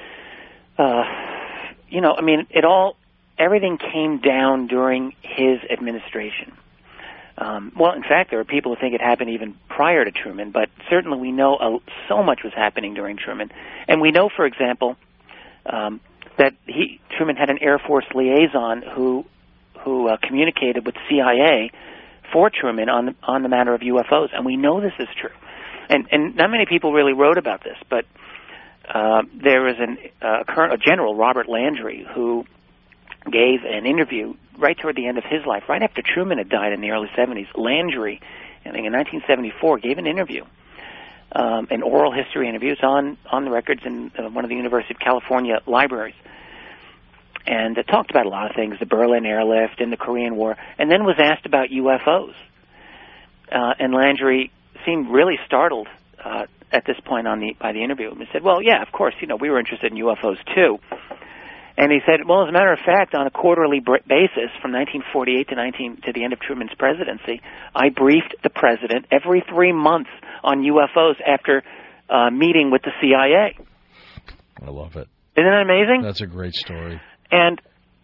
Speaker 2: everything came down during his administration. Well, in fact, there are people who think it happened even prior to Truman, but certainly we know so much was happening during Truman. And we know, for example, that Truman had an Air Force liaison who communicated with CIA for Truman on the matter of UFOs, and we know this is true. And not many people really wrote about this, but there was a General Robert Landry who gave an interview right toward the end of his life, right after Truman had died in the early 70s. Landry, I think in 1974, gave an interview, an oral history interview. It's on the records in one of the University of California libraries. And it talked about a lot of things, the Berlin airlift and the Korean War, and then was asked about UFOs. And Landry seemed really startled at this point by the interview. And he said, well, yeah, of course, we were interested in UFOs too. And he said, well, as a matter of fact, on a quarterly basis from 1948 to the end of Truman's presidency, I briefed the president every 3 months on UFOs after meeting with the CIA.
Speaker 1: I love it.
Speaker 2: Isn't that amazing?
Speaker 1: That's a great story.
Speaker 2: And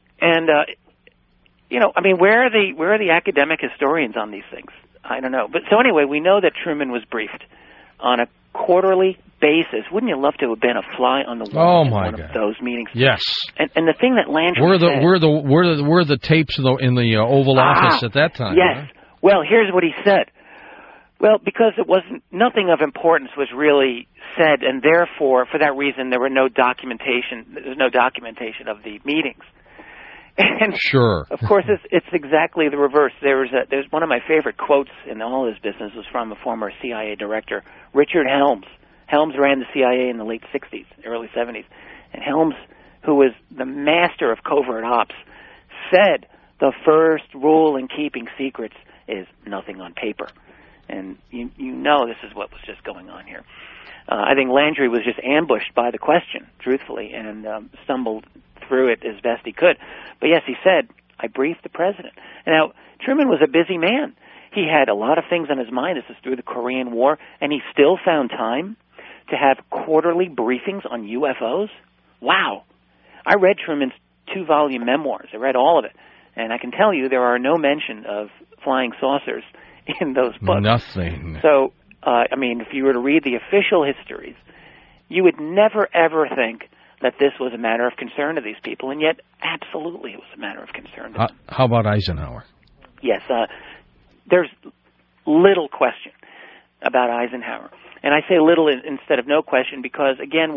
Speaker 2: where are the academic historians on these things? I don't know. But so anyway, we know that Truman was briefed on a quarterly basis. Wouldn't you love to have been a fly on the wall in one of those meetings?
Speaker 1: Yes.
Speaker 2: And the thing that Landry said,
Speaker 1: were the tapes in the Oval Office at that time?
Speaker 2: Yes.
Speaker 1: Right?
Speaker 2: Well, here's what he said. Well, because nothing of importance was really said, and therefore, for that reason, there was no documentation of the meetings. And
Speaker 1: sure.
Speaker 2: Of course, it's exactly the reverse. There's one of my favorite quotes in all this business was from a former CIA director, Richard Helms. Helms ran the CIA in the late 60s, early 70s. And Helms, who was the master of covert ops, said the first rule in keeping secrets is nothing on paper. And you know this is what was just going on here. I think Landry was just ambushed by the question, truthfully, and stumbled through it as best he could. But yes, he said, I briefed the president. Now, Truman was a busy man. He had a lot of things on his mind. This is through the Korean War, and he still found time to have quarterly briefings on UFOs. Wow. I read Truman's 2-volume memoirs. I read all of it. And I can tell you there are no mention of flying saucers in those books.
Speaker 1: Nothing.
Speaker 2: So, if you were to read the official histories, you would never, ever think that this was a matter of concern to these people, and yet absolutely it was a matter of concern to them.
Speaker 1: How about Eisenhower?
Speaker 2: Yes, there's little question about Eisenhower. And I say little instead of no question because, again,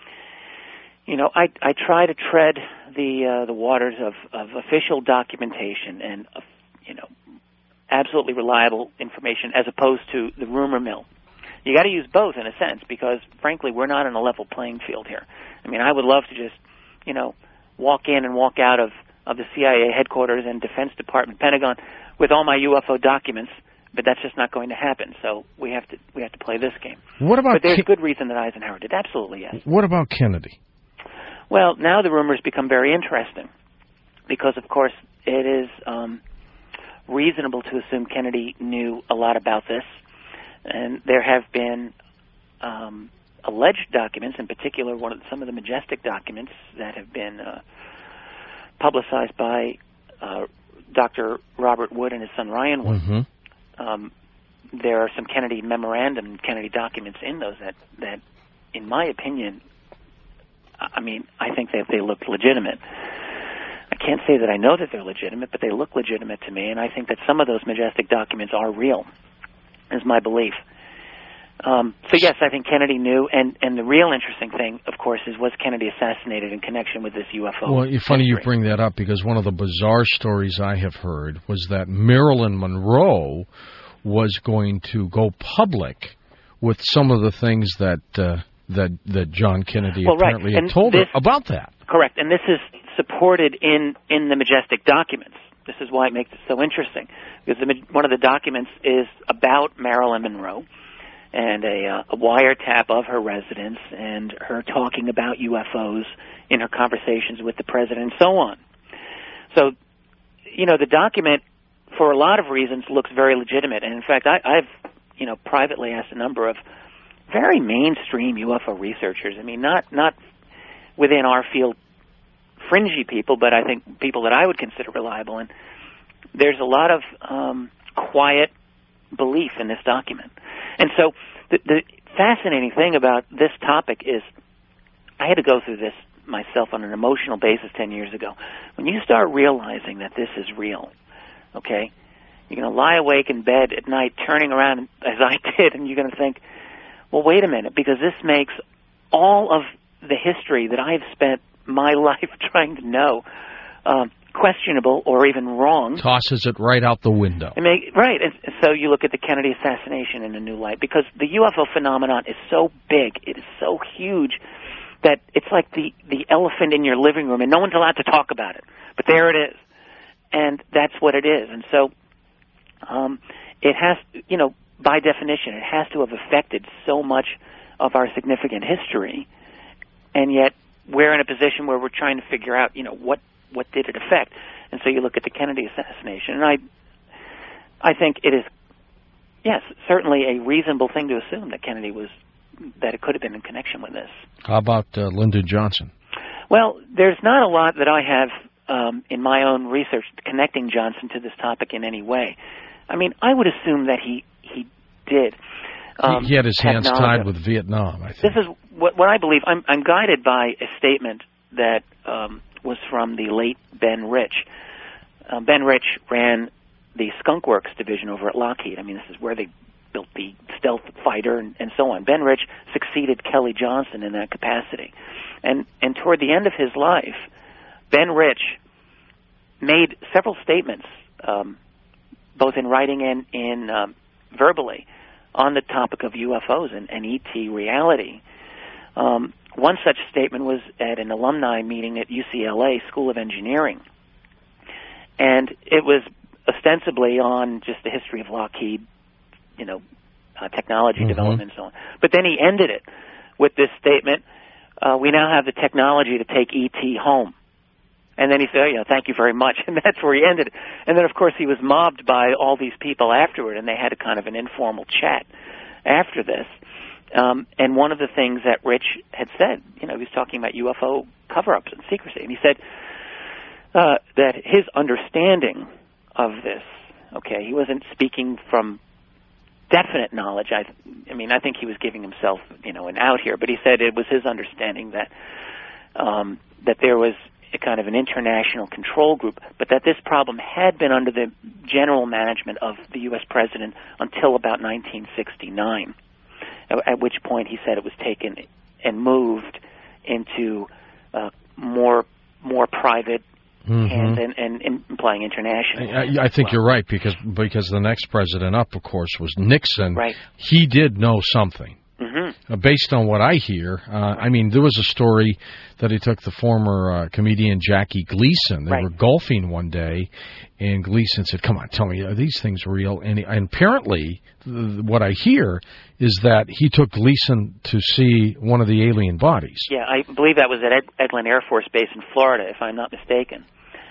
Speaker 2: I try to tread the waters of official documentation and, absolutely reliable information as opposed to the rumor mill. You got to use both in a sense because, frankly, we're not on a level playing field here. I would love to just, walk in and walk out of the CIA headquarters and Defense Department, Pentagon, with all my UFO documents, but that's just not going to happen. So we have to play this game. But there's good reason that Eisenhower did. Absolutely, yes.
Speaker 1: What about Kennedy?
Speaker 2: Well, now the rumors become very interesting because, of course, it is reasonable to assume Kennedy knew a lot about this. And there have been alleged documents, in particular some of the Majestic documents that have been publicized by Dr. Robert Wood and his son Ryan Wood.
Speaker 1: Mm-hmm.
Speaker 2: There are some Kennedy memorandum, Kennedy documents in those that in my opinion, I think that they look legitimate. I can't say that I know that they're legitimate, but they look legitimate to me, and I think that some of those Majestic documents are real, is my belief. So yes, I think Kennedy knew, and the real interesting thing, of course, is was Kennedy assassinated in connection with this UFO?
Speaker 1: Well, it's funny you bring that up because one of the bizarre stories I have heard was that Marilyn Monroe was going to go public with some of the things that John Kennedy apparently had told her about that.
Speaker 2: Correct, and this is supported in the Majestic documents. This is why it makes it so interesting, because one of the documents is about Marilyn Monroe and a wiretap of her residence and her talking about UFOs in her conversations with the president and so on. So, the document, for a lot of reasons, looks very legitimate. And, in fact, I've privately asked a number of very mainstream UFO researchers. I mean, not within our field, fringy people, but I think people that I would consider reliable. And there's a lot of quiet belief in this document. And so the fascinating thing about this topic is I had to go through this myself on an emotional basis 10 years ago. When you start realizing that this is real, okay, you're going to lie awake in bed at night turning around as I did, and you're going to think, well, wait a minute, because this makes all of the history that I've spent my life trying to know questionable or even wrong.
Speaker 1: Tosses it right out the window.
Speaker 2: Right. And so you look at the Kennedy assassination in a new light, because the UFO phenomenon is so big, it is so huge, that it's like the elephant in your living room, and no one's allowed to talk about it. But there it is. And that's what it is. And so it has, by definition, it has to have affected so much of our significant history, and yet we're in a position where we're trying to figure out, what did it affect? And so you look at the Kennedy assassination, and I think it is, yes, certainly a reasonable thing to assume that it could have been in connection with this.
Speaker 1: How about Lyndon Johnson?
Speaker 2: Well, there's not a lot that I have in my own research connecting Johnson to this topic in any way. I mean, I would assume that he did.
Speaker 1: He had his hands tied with Vietnam, I think.
Speaker 2: This is what I believe. I'm guided by a statement that was from the late Ben Rich. Ben Rich ran the Skunk Works division over at Lockheed. I mean, this is where they built the stealth fighter and so on. Ben Rich succeeded Kelly Johnson in that capacity. And toward the end of his life, Ben Rich made several statements, both in writing and in verbally, on the topic of UFOs and ET reality. One such statement was at an alumni meeting at UCLA School of Engineering. And it was ostensibly on just the history of Lockheed, technology development and so on. But then he ended it with this statement, we now have the technology to take ET home. And then he said, thank you very much. And that's where he ended it. And then, of course, he was mobbed by all these people afterward, and they had a kind of an informal chat after this. And one of the things that Rich had said, he was talking about UFO cover-ups and secrecy, and he said that his understanding of this, okay, he wasn't speaking from definite knowledge. I think he was giving himself, an out here, but he said it was his understanding that that there was a kind of an international control group, but that this problem had been under the general management of the U.S. president until about 1969, at which point he said it was taken and moved into more private hands and implying international.
Speaker 1: I think you're right, because the next president up, of course, was Nixon.
Speaker 2: Right.
Speaker 1: He did know something. Based on what I hear, there was a story that he took the former comedian Jackie Gleason. They were golfing one day, and Gleason said, "Come on, tell me, are these things real?" And apparently, what I hear is that he took Gleason to see one of the alien bodies.
Speaker 2: Yeah, I believe that was at Eglin Air Force Base in Florida, if I'm not mistaken.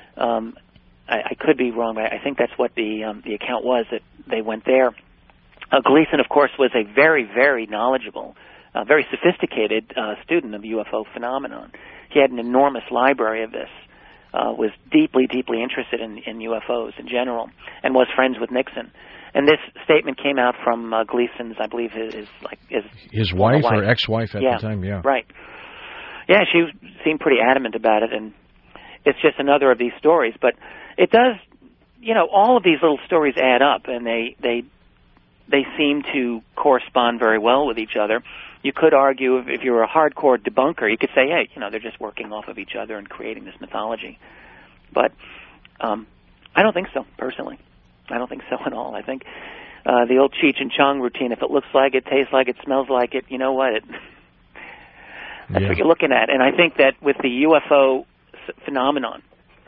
Speaker 2: I could be wrong, but I think that's what the account was, that they went there. Gleason, of course, was a very, very knowledgeable, very sophisticated student of the UFO phenomenon. He had an enormous library of this, was deeply, deeply interested in UFOs in general, and was friends with Nixon. And this statement came out from Gleason's, I believe, his
Speaker 1: wife or ex-wife at the time. Yeah,
Speaker 2: right. Yeah, she seemed pretty adamant about it, and it's just another of these stories. But it does, all of these little stories add up, and they seem to correspond very well with each other. You could argue, if you were a hardcore debunker, you could say, hey, they're just working off of each other and creating this mythology. But I don't think so, personally. I don't think so at all. I think the old Cheech and Chong routine, if it looks like it, tastes like it, smells like it, you know what? That's what you're looking at. And I think that with the UFO phenomenon,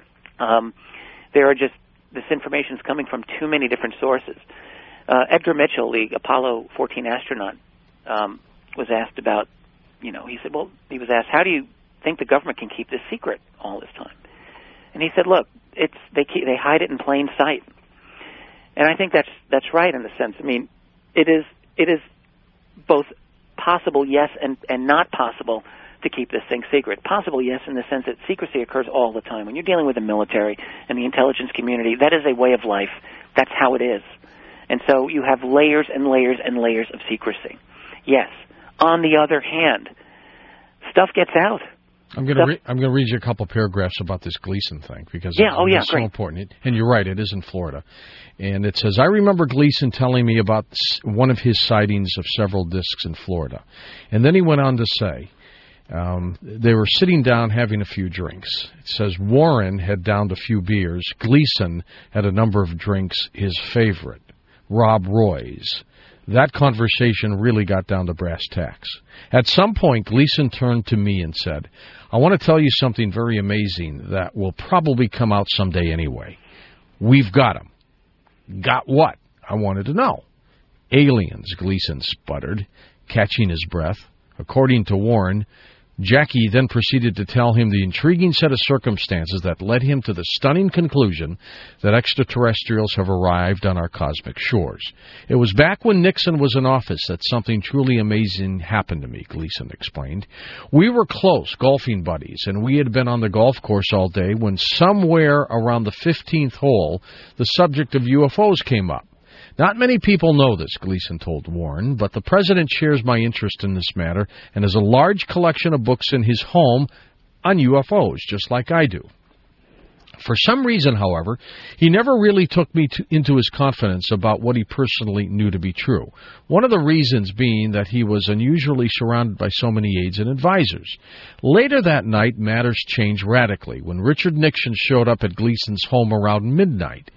Speaker 2: this information is coming from too many different sources. Edgar Mitchell, the Apollo 14 astronaut, was asked about, he was asked, how do you think the government can keep this secret all this time? And he said, look, they hide it in plain sight. And I think that's right in the sense. It is both possible, yes, and not possible to keep this thing secret. Possible, yes, in the sense that secrecy occurs all the time. When you're dealing with the military and the intelligence community, that is a way of life. That's how it is. And so you have layers and layers and layers of secrecy. Yes. On the other hand, stuff gets out.
Speaker 1: I'm going to read you a couple paragraphs about this Gleason thing because it's so important. And you're right, it is in Florida. And it says, I remember Gleason telling me about one of his sightings of several discs in Florida. And then he went on to say, they were sitting down having a few drinks. It says Warren had downed a few beers. Gleason had a number of drinks, his favorite, Rob Roy's. That conversation really got down to brass tacks. At some point, Gleason turned to me and said, I want to tell you something very amazing that will probably come out someday anyway. We've got them. Got what? I wanted to know. Aliens, Gleason sputtered, catching his breath. According to Warren, Jackie then proceeded to tell him the intriguing set of circumstances that led him to the stunning conclusion that extraterrestrials have arrived on our cosmic shores. It was back when Nixon was in office that something truly amazing happened to me, Gleason explained. We were close golfing buddies, and we had been on the golf course all day when somewhere around the 15th hole, the subject of UFOs came up. Not many people know this, Gleason told Warren, but the president shares my interest in this matter and has a large collection of books in his home on UFOs, just like I do. For some reason, however, he never really took me into his confidence about what he personally knew to be true. One of the reasons being that he was unusually surrounded by so many aides and advisors. Later that night, matters changed radically when Richard Nixon showed up at Gleason's home around midnight.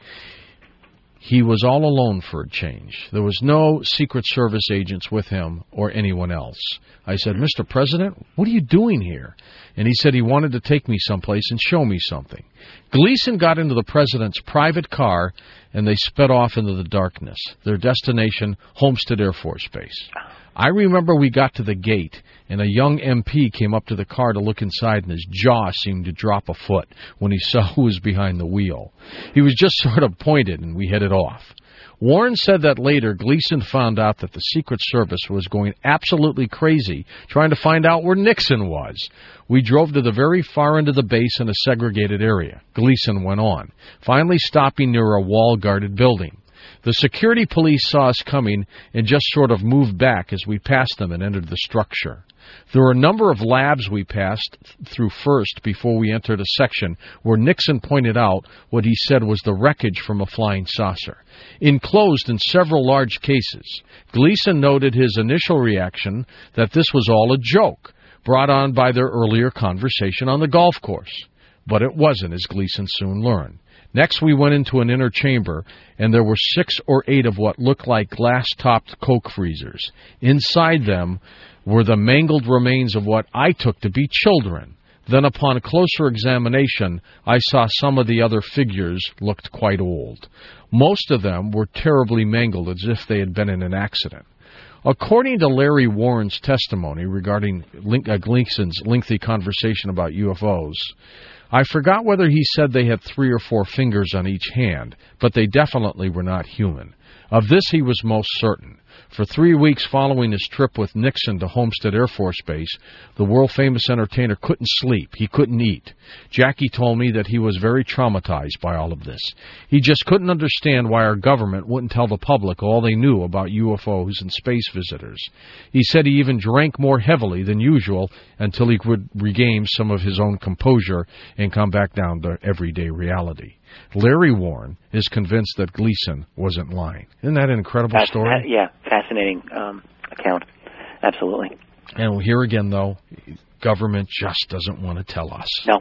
Speaker 1: He was all alone for a change. There was no Secret Service agents with him or anyone else. I said, Mr. President, what are you doing here? And he said he wanted to take me someplace and show me something. Gleason got into the president's private car, and they sped off into the darkness. Their destination, Homestead Air Force Base. I remember we got to the gate, and a young MP came up to the car to look inside, and his jaw seemed to drop a foot when he saw who was behind the wheel. He was just sort of pointed, and we headed off. Warren said that later Gleason found out that the Secret Service was going absolutely crazy trying to find out where Nixon was. We drove to the very far end of the base in a segregated area. Gleason went on, finally stopping near a wall-guarded building. The security police saw us coming and just sort of moved back as we passed them and entered the structure. There were a number of labs we passed through first before we entered a section where Nixon pointed out what he said was the wreckage from a flying saucer, enclosed in several large cases. Gleason noted his initial reaction that this was all a joke, brought on by their earlier conversation on the golf course. But it wasn't, as Gleason soon learned. Next, we went into an inner chamber, and there were 6 or 8 of what looked like glass-topped Coke freezers. Inside them were the mangled remains of what I took to be children. Then, upon closer examination, I saw some of the other figures looked quite old. Most of them were terribly mangled, as if they had been in an accident. According to Larry Warren's testimony regarding Gleason's lengthy conversation about UFOs, I forgot whether he said they had 3 or 4 fingers on each hand, but they definitely were not human. Of this he was most certain. For 3 weeks following his trip with Nixon to Homestead Air Force Base, the world-famous entertainer couldn't sleep. He couldn't eat. Jackie told me that he was very traumatized by all of this. He just couldn't understand why our government wouldn't tell the public all they knew about UFOs and space visitors. He said he even drank more heavily than usual until he could regain some of his own composure and come back down to everyday reality. Larry Warren is convinced that Gleason wasn't lying. Isn't that an incredible story?
Speaker 2: Yeah, fascinating account. Absolutely.
Speaker 1: And here again, though, government just doesn't want to tell us.
Speaker 2: No.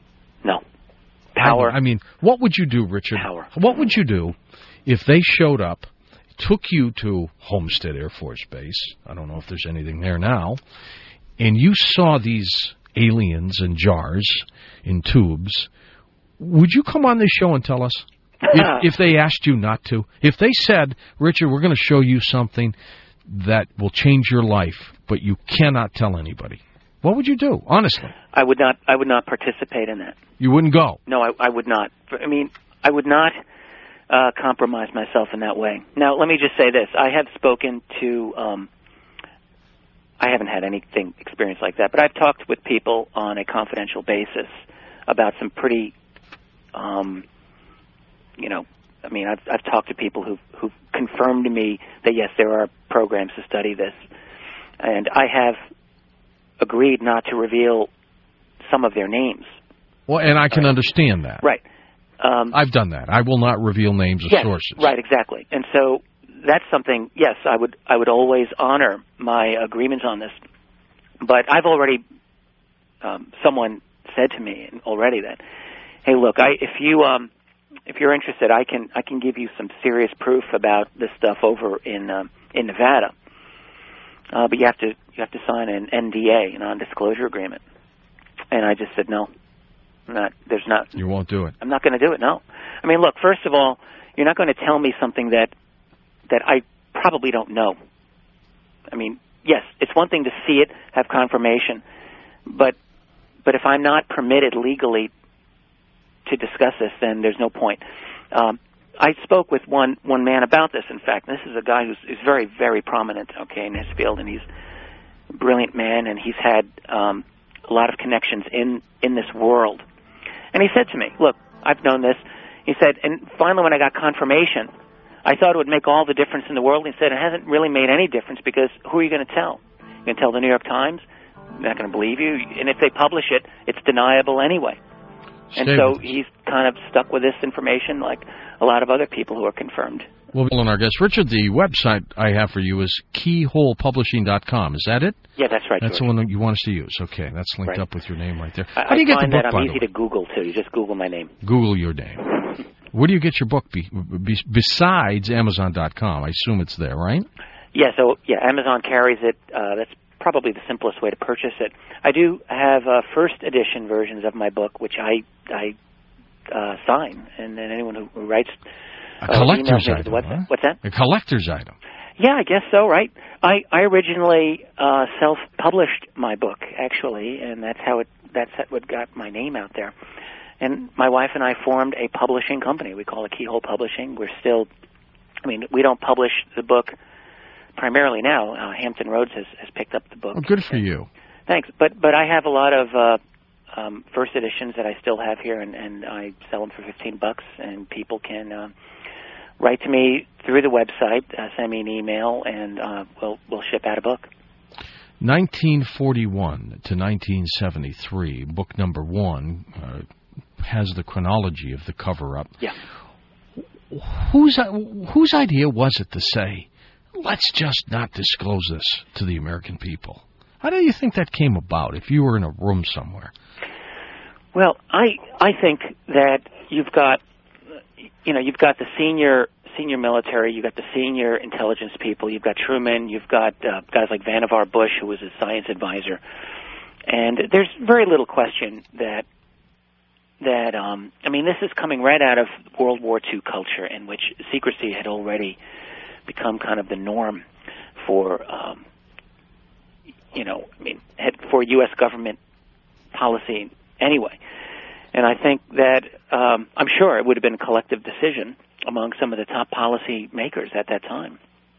Speaker 2: Power.
Speaker 1: I mean, what would you do, Richard?
Speaker 2: Power.
Speaker 1: What would you do if they showed up, took you to Homestead Air Force Base, I don't know if there's anything there now, and you saw these aliens in jars, in tubes? Would you come on this show and tell us? If they asked you not to? If they said, Richard, we're going to show you something that will change your life, but you cannot tell anybody, what would you do, honestly?
Speaker 2: I would not participate in that.
Speaker 1: You wouldn't go?
Speaker 2: No, I would not. I mean, I would not compromise myself in that way. Now, let me just say this. I have spoken to I haven't had anything experience like that, but I've talked with people on a confidential basis about some pretty, I've talked to people who've confirmed to me that yes, there are programs to study this, and I have agreed not to reveal some of their names.
Speaker 1: Well, and I can understand that.
Speaker 2: Right.
Speaker 1: I've done that. I will not reveal names of sources.
Speaker 2: Right, exactly. And so that's something, yes, I would always honor my agreements on this. But I've already, someone said to me already that, hey, look, if you're interested, I can give you some serious proof about this stuff over in Nevada. But you have to sign an NDA, a non-disclosure agreement. And I just said no. You
Speaker 1: won't do it.
Speaker 2: I'm not going to do it. No. I mean, look. First of all, you're not going to tell me something that I probably don't know. I mean, yes, it's one thing to see it, have confirmation, but if I'm not permitted legally to discuss this, then there's no point. I spoke with one man about this. In fact, this is a guy who's very, very prominent, in his field, and he's a brilliant man, and he's had a lot of connections in this world. And he said to me, look, I've known this. He said, and finally when I got confirmation, I thought it would make all the difference in the world. He said, it hasn't really made any difference because who are you going to tell? You're going to tell the New York Times? They're not going to believe you. And if they publish it, it's deniable anyway. And so he's kind of stuck with this information like a lot of other people who are confirmed.
Speaker 1: Well, and our guest, Richard, the website I have for you is keyholepublishing.com. Is that it?
Speaker 2: Yeah, that's right.
Speaker 1: That's
Speaker 2: George.
Speaker 1: the one that you want us to use. Okay, that's linked up with your name right there.
Speaker 2: How do you get the book, I'm easy to Google, too. You just Google my name.
Speaker 1: Google your name. Where do you get your book besides Amazon.com? I assume it's there, right?
Speaker 2: Yeah, Amazon carries it. That's probably the simplest way to purchase it. I do have first edition versions of my book, which I sign, and then anyone who writes
Speaker 1: a collector's item.
Speaker 2: Huh? What's that?
Speaker 1: A collector's item.
Speaker 2: Yeah, I guess so. Right. I originally self-published my book actually, and that's what got my name out there. And my wife and I formed a publishing company. We call it Keyhole Publishing. We don't publish the book primarily now. Hampton Roads has picked up the book.
Speaker 1: Oh, good for you.
Speaker 2: Thanks. But I have a lot of first editions that I still have here, and I sell them for $15, and people can write to me through the website, send me an email, and we'll ship out a book.
Speaker 1: 1941 to 1973, book number 1 has the chronology of the cover-up.
Speaker 2: Yeah.
Speaker 1: Whose idea was it to say, let's just not disclose this to the American people? How do you think that came about if you were in a room somewhere?
Speaker 2: Well, I think that you've got the senior military, you've got the senior intelligence people, you've got Truman, you've got guys like Vannevar Bush, who was his science advisor, and there's very little question that this is coming right out of World War II culture, in which secrecy had already become kind of the norm for for U.S. government policy anyway. And I think that I'm sure it would have been a collective decision among some of the top policy makers at that time.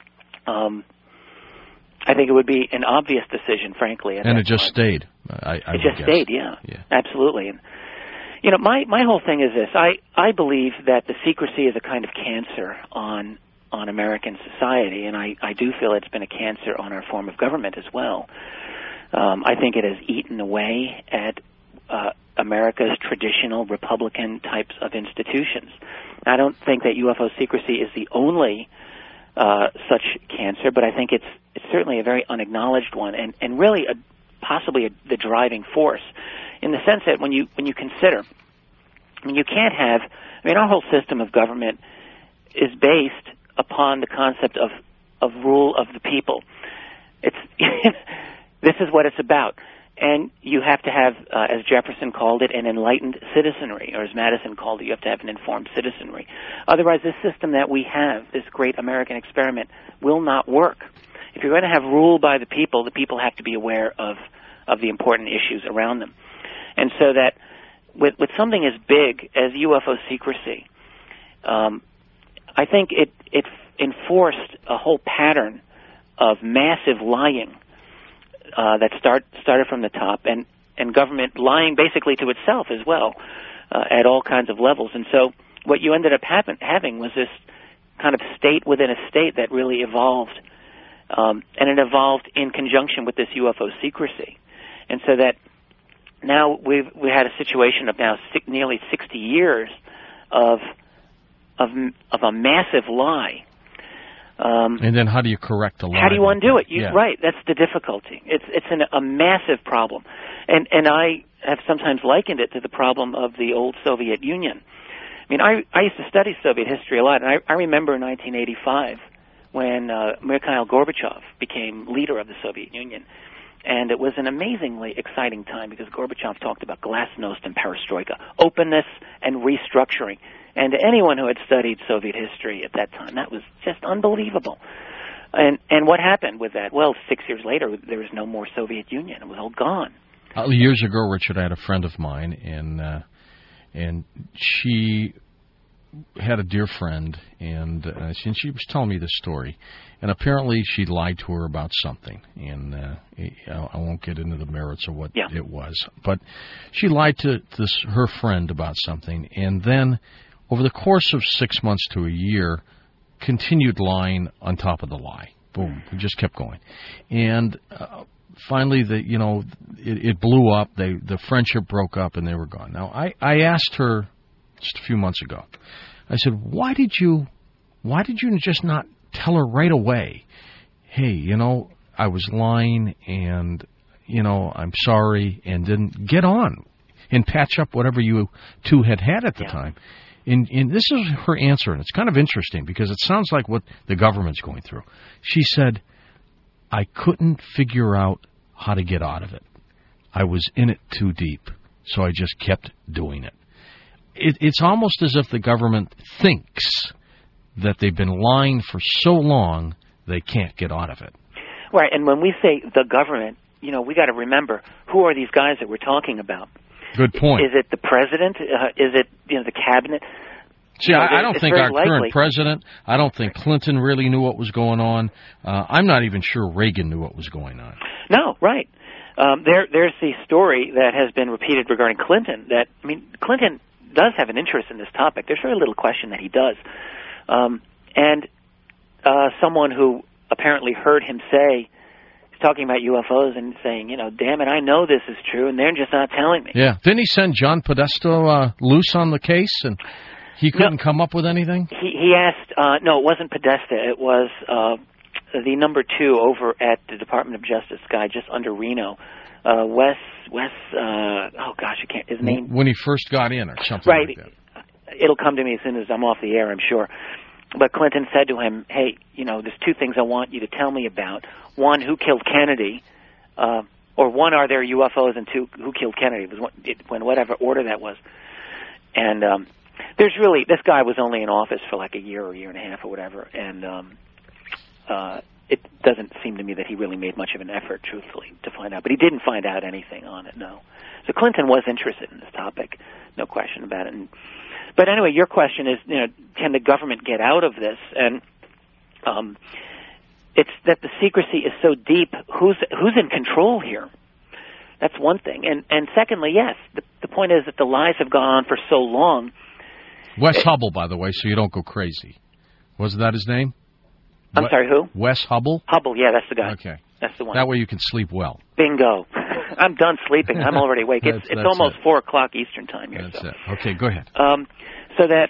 Speaker 2: I think it would be an obvious decision, frankly.
Speaker 1: And it just stayed.
Speaker 2: It just stayed, yeah, absolutely. And my whole thing is this: I believe that the secrecy is a kind of cancer on American society, and I do feel it's been a cancer on our form of government as well. I think it has eaten away at America's traditional Republican types of institutions. I don't think that UFO secrecy is the only such cancer, but I think it's certainly a very unacknowledged one, and really possibly the driving force, in the sense that when you consider, you can't have, our whole system of government is based upon the concept of rule of the people. It's this is what it's about. And you have to have, as Jefferson called it, an enlightened citizenry, or as Madison called it, you have to have an informed citizenry. Otherwise, this system that we have, this great American experiment, will not work. If you're going to have rule by the people have to be aware of the important issues around them. And so that with something as big as UFO secrecy, I think it enforced a whole pattern of massive lying that started from the top, and government lying basically to itself as well at all kinds of levels. And so what you ended up having was this kind of state within a state that really evolved, and it evolved in conjunction with this UFO secrecy. And so that now we had a situation of now nearly 60 years of a massive lie.
Speaker 1: And then how do you correct the lie?
Speaker 2: How do you undo it? Right, that's the difficulty. It's a massive problem. And I have sometimes likened it to the problem of the old Soviet Union. I mean, I used to study Soviet history a lot, and I remember in 1985 when Mikhail Gorbachev became leader of the Soviet Union. And it was an amazingly exciting time because Gorbachev talked about glasnost and perestroika, openness and restructuring. And to anyone who had studied Soviet history at that time, that was just unbelievable. And what happened with that? Well, 6 years later, there was no more Soviet Union. It was all gone.
Speaker 1: Years ago, Richard, I had a friend of mine, and she had a dear friend, and she was telling me this story. And apparently she lied to her about something, and I won't get into the merits of what it was. But she lied to her friend about something, and then over the course of 6 months to a year, continued lying on top of the lie. Boom, it just kept going. And finally, it blew up. The friendship broke up, and they were gone. Now, I asked her just a few months ago, I said, why did you just not tell her right away, hey, I was lying, and, I'm sorry, and then get on and patch up whatever you two had at the time. And this is her answer, and it's kind of interesting because it sounds like what the government's going through. She said, I couldn't figure out how to get out of it. I was in it too deep, so I just kept doing it. It's almost as if the government thinks that they've been lying for so long they can't get out of it.
Speaker 2: Right, and when we say the government, we got to remember, who are these guys that we're talking about?
Speaker 1: Good point.
Speaker 2: Is it the president? Is it the cabinet?
Speaker 1: See, I don't think our current president, I don't think Clinton really knew what was going on. I'm not even sure Reagan knew what was going on.
Speaker 2: No, right. There's the story that has been repeated regarding Clinton that, Clinton does have an interest in this topic. There's very little question that he does. And someone who apparently heard him say, he's talking about UFOs and saying, damn it, I know this is true, and they're just not telling me. Yeah.
Speaker 1: Didn't he send John Podesta loose on the case, and he couldn't come up with anything?
Speaker 2: He asked, no, it wasn't Podesta. It was the number 2 over at the Department of Justice guy just under Reno, Wes, oh gosh, I can't, his name.
Speaker 1: When he first got in or something like that.
Speaker 2: It'll come to me as soon as I'm off the air, I'm sure. But Clinton said to him, hey, there's 2 things I want you to tell me about. 1, who killed Kennedy? Or 1, are there UFOs? And 2, who killed Kennedy? It was when whatever order that was. And there's really, this guy was only in office for like a year or year and a half or whatever. And it doesn't seem to me that he really made much of an effort, truthfully, to find out. But he didn't find out anything on it, no. So Clinton was interested in this topic, no question about it. But anyway, your question is, can the government get out of this? And it's that the secrecy is so deep. Who's in control here? That's one thing. And secondly, yes, the point is that the lies have gone on for so long.
Speaker 1: Wes Hubble, by the way, so you don't go crazy. Was that his name?
Speaker 2: I'm sorry, who?
Speaker 1: Wes Hubble?
Speaker 2: Hubble, yeah, that's the guy.
Speaker 1: Okay.
Speaker 2: That's the one.
Speaker 1: That way you can sleep well.
Speaker 2: Bingo. I'm done sleeping. I'm already awake. It's almost 4 o'clock Eastern time here.
Speaker 1: That's it. Okay, go ahead.
Speaker 2: So that,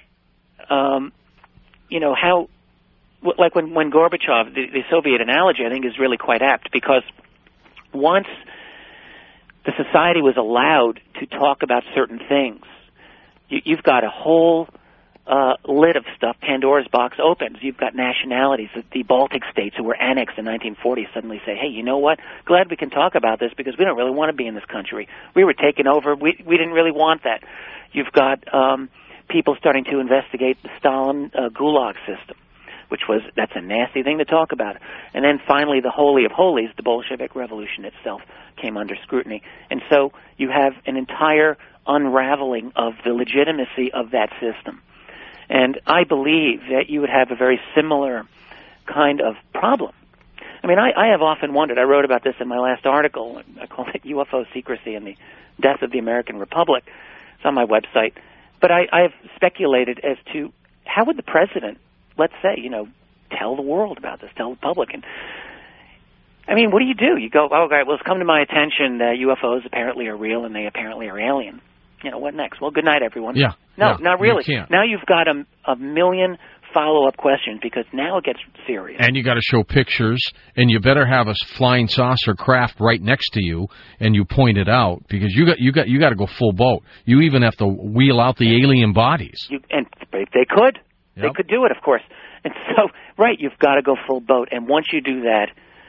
Speaker 2: how, like when Gorbachev, the Soviet analogy, I think, is really quite apt, because once the society was allowed to talk about certain things, you've got a whole lid of stuff. Pandora's box opens. You've got nationalities. The Baltic states who were annexed in 1940 suddenly say, hey, you know what? Glad we can talk about this because we don't really want to be in this country. We were taken over. We didn't really want that. You've got people starting to investigate the Stalin Gulag system, that's a nasty thing to talk about. And then finally, the Holy of Holies, the Bolshevik Revolution itself, came under scrutiny. And so you have an entire unraveling of the legitimacy of that system. And I believe that you would have a very similar kind of problem I mean, I have often wondered, I wrote about this in my last article, I called it UFO Secrecy and the Death of the American Republic. It's on my website. But I have speculated as to how would the president, let's say, tell the world about this, tell the public. And I mean, what do? You go, oh, okay, well, it's come to my attention that UFOs apparently are real and they apparently are alien. What next? Well, good night, everyone.
Speaker 1: Yeah.
Speaker 2: No, not really.
Speaker 1: You can't.
Speaker 2: Now you've got a million follow-up questions because now it gets serious.
Speaker 1: And you got to show pictures, and you better have a flying saucer craft right next to you, and you point it out because you got to go full boat. You even have to wheel out the alien bodies.
Speaker 2: And they could.
Speaker 1: Yep.
Speaker 2: They could do it, of course. And so, right, you've got to go full boat. And once you do that,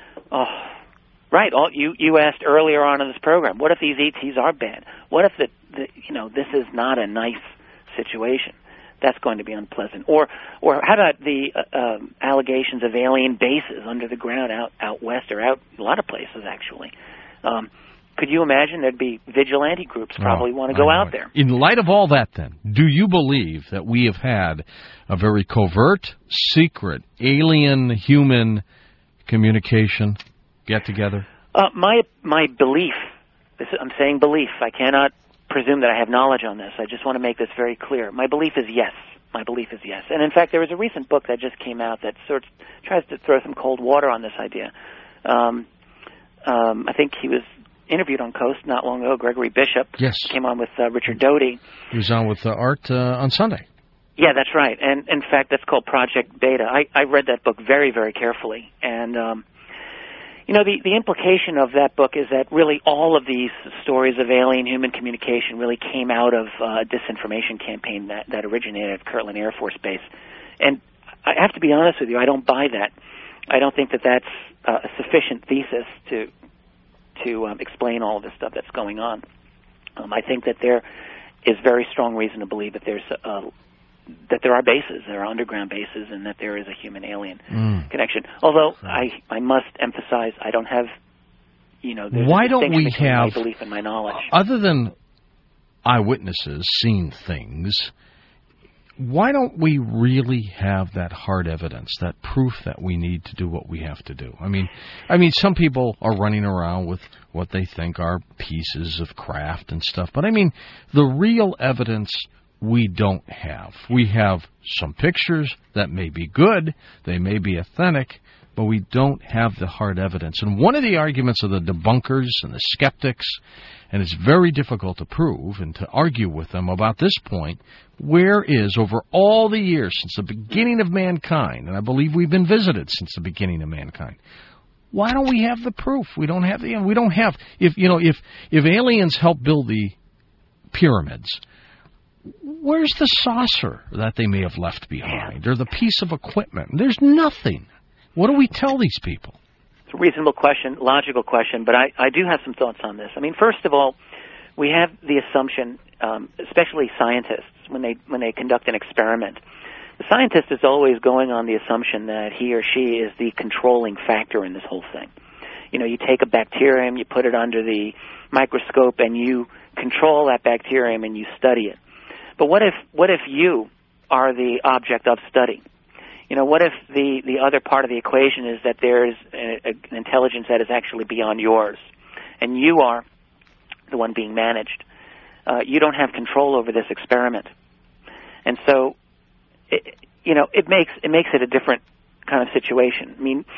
Speaker 2: you asked earlier on in this program, what if these ETs are bad? What if this is not a nice situation? That's going to be unpleasant. Or how about the allegations of alien bases under the ground out west or out a lot of places, actually? Could you imagine there'd be vigilante groups probably want to go out there?
Speaker 1: In light of all that, then, do you believe that we have had a very covert, secret, alien-human communication get-together?
Speaker 2: My belief, I'm saying belief, I cannot presume that I have knowledge on this. I just want to make this very clear. My belief is yes. My belief is yes. And in fact, there was a recent book that just came out that sort of tries to throw some cold water on this idea. I think he was interviewed on Coast not long ago. Gregory Bishop came on with Richard Doty.
Speaker 1: He was on with Art on Sunday.
Speaker 2: Yeah, that's right. And in fact, that's called Project Beta. I read that book very, very carefully. And the implication of that book is that really all of these stories of alien-human communication really came out of a disinformation campaign that originated at Kirtland Air Force Base. And I have to be honest with you, I don't buy that. I don't think that that's a sufficient thesis to explain all of this stuff that's going on. I think that there is very strong reason to believe that that there are bases, there are underground bases, and that there is a human-alien connection. Although I must emphasize, I don't have,
Speaker 1: why don't we have
Speaker 2: my belief and my knowledge.
Speaker 1: Other than eyewitnesses seeing things, why don't we really have that hard evidence, that proof that we need to do what we have to do? I mean, some people are running around with what they think are pieces of craft and stuff, but I mean, the real evidence we don't have. We have some pictures that may be good, they may be authentic, but we don't have the hard evidence. And one of the arguments of the debunkers and the skeptics, and it's very difficult to prove and to argue with them about this point, where is, over all the years since the beginning of mankind, and I believe we've been visited since the beginning of mankind, why don't we have the proof? We don't have if aliens helped build the pyramids, where's the saucer that they may have left behind, or the piece of equipment? There's nothing. What do we tell these people?
Speaker 2: It's a reasonable question, logical question, but I do have some thoughts on this. I mean, first of all, we have the assumption, especially scientists, when they conduct an experiment, the scientist is always going on the assumption that he or she is the controlling factor in this whole thing. You take a bacterium, you put it under the microscope, and you control that bacterium and you study it. But what if you are the object of study? What if the other part of the equation is that there's an intelligence that is actually beyond yours, and you are the one being managed? You don't have control over this experiment, and so it makes it a different kind of situation. I mean,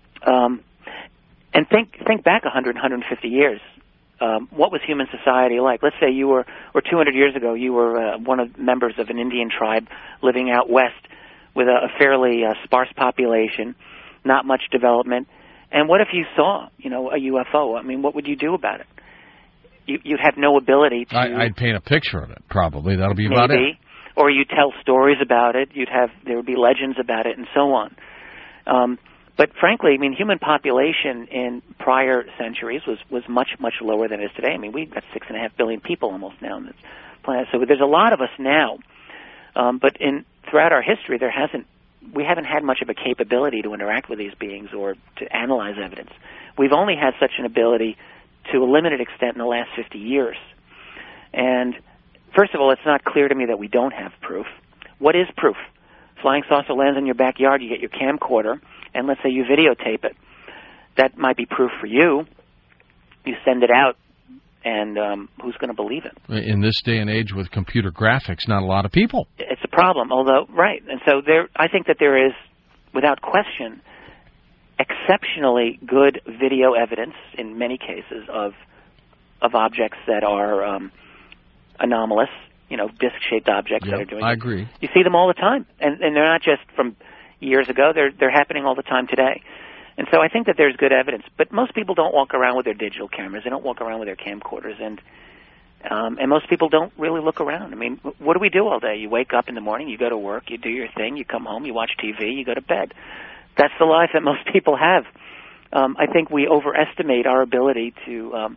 Speaker 2: and think back 100, 150 years. What was human society like? Let's say or 200 years ago, you were one of members of an Indian tribe living out west with a fairly sparse population, not much development. And what if you saw, a UFO? I mean, what would you do about it? You'd have no ability to...
Speaker 1: I'd paint a picture of it, probably. That'll be about it.
Speaker 2: Or you'd tell stories about it. There would be legends about it and so on. But frankly, I mean, human population in prior centuries was much, much lower than it is today. I mean, we've got 6.5 billion people almost now on this planet. So there's a lot of us now. But throughout our history, we haven't had much of a capability to interact with these beings or to analyze evidence. We've only had such an ability to a limited extent in the last 50 years. And first of all, it's not clear to me that we don't have proof. What is proof? Flying saucer lands in your backyard, you get your camcorder, and let's say you videotape it. that might be proof for you. You send it out, and who's going to believe it?
Speaker 1: In this day and age with computer graphics, not a lot of people.
Speaker 2: It's a problem, although, right. And so I think that there is, without question, exceptionally good video evidence in many cases of objects that are anomalous, disc-shaped objects that are doing
Speaker 1: I agree.
Speaker 2: You see them all the time, and they're not just from years ago. They're happening all the time today. And so I think that there's good evidence, but most people don't walk around with their digital cameras. They don't walk around with their camcorders, and most people don't really look around. I mean, what do we do all day? You wake up in the morning, you go to work, you do your thing, you come home, you watch TV, you go to bed. That's the life that most people have. I think we overestimate our ability to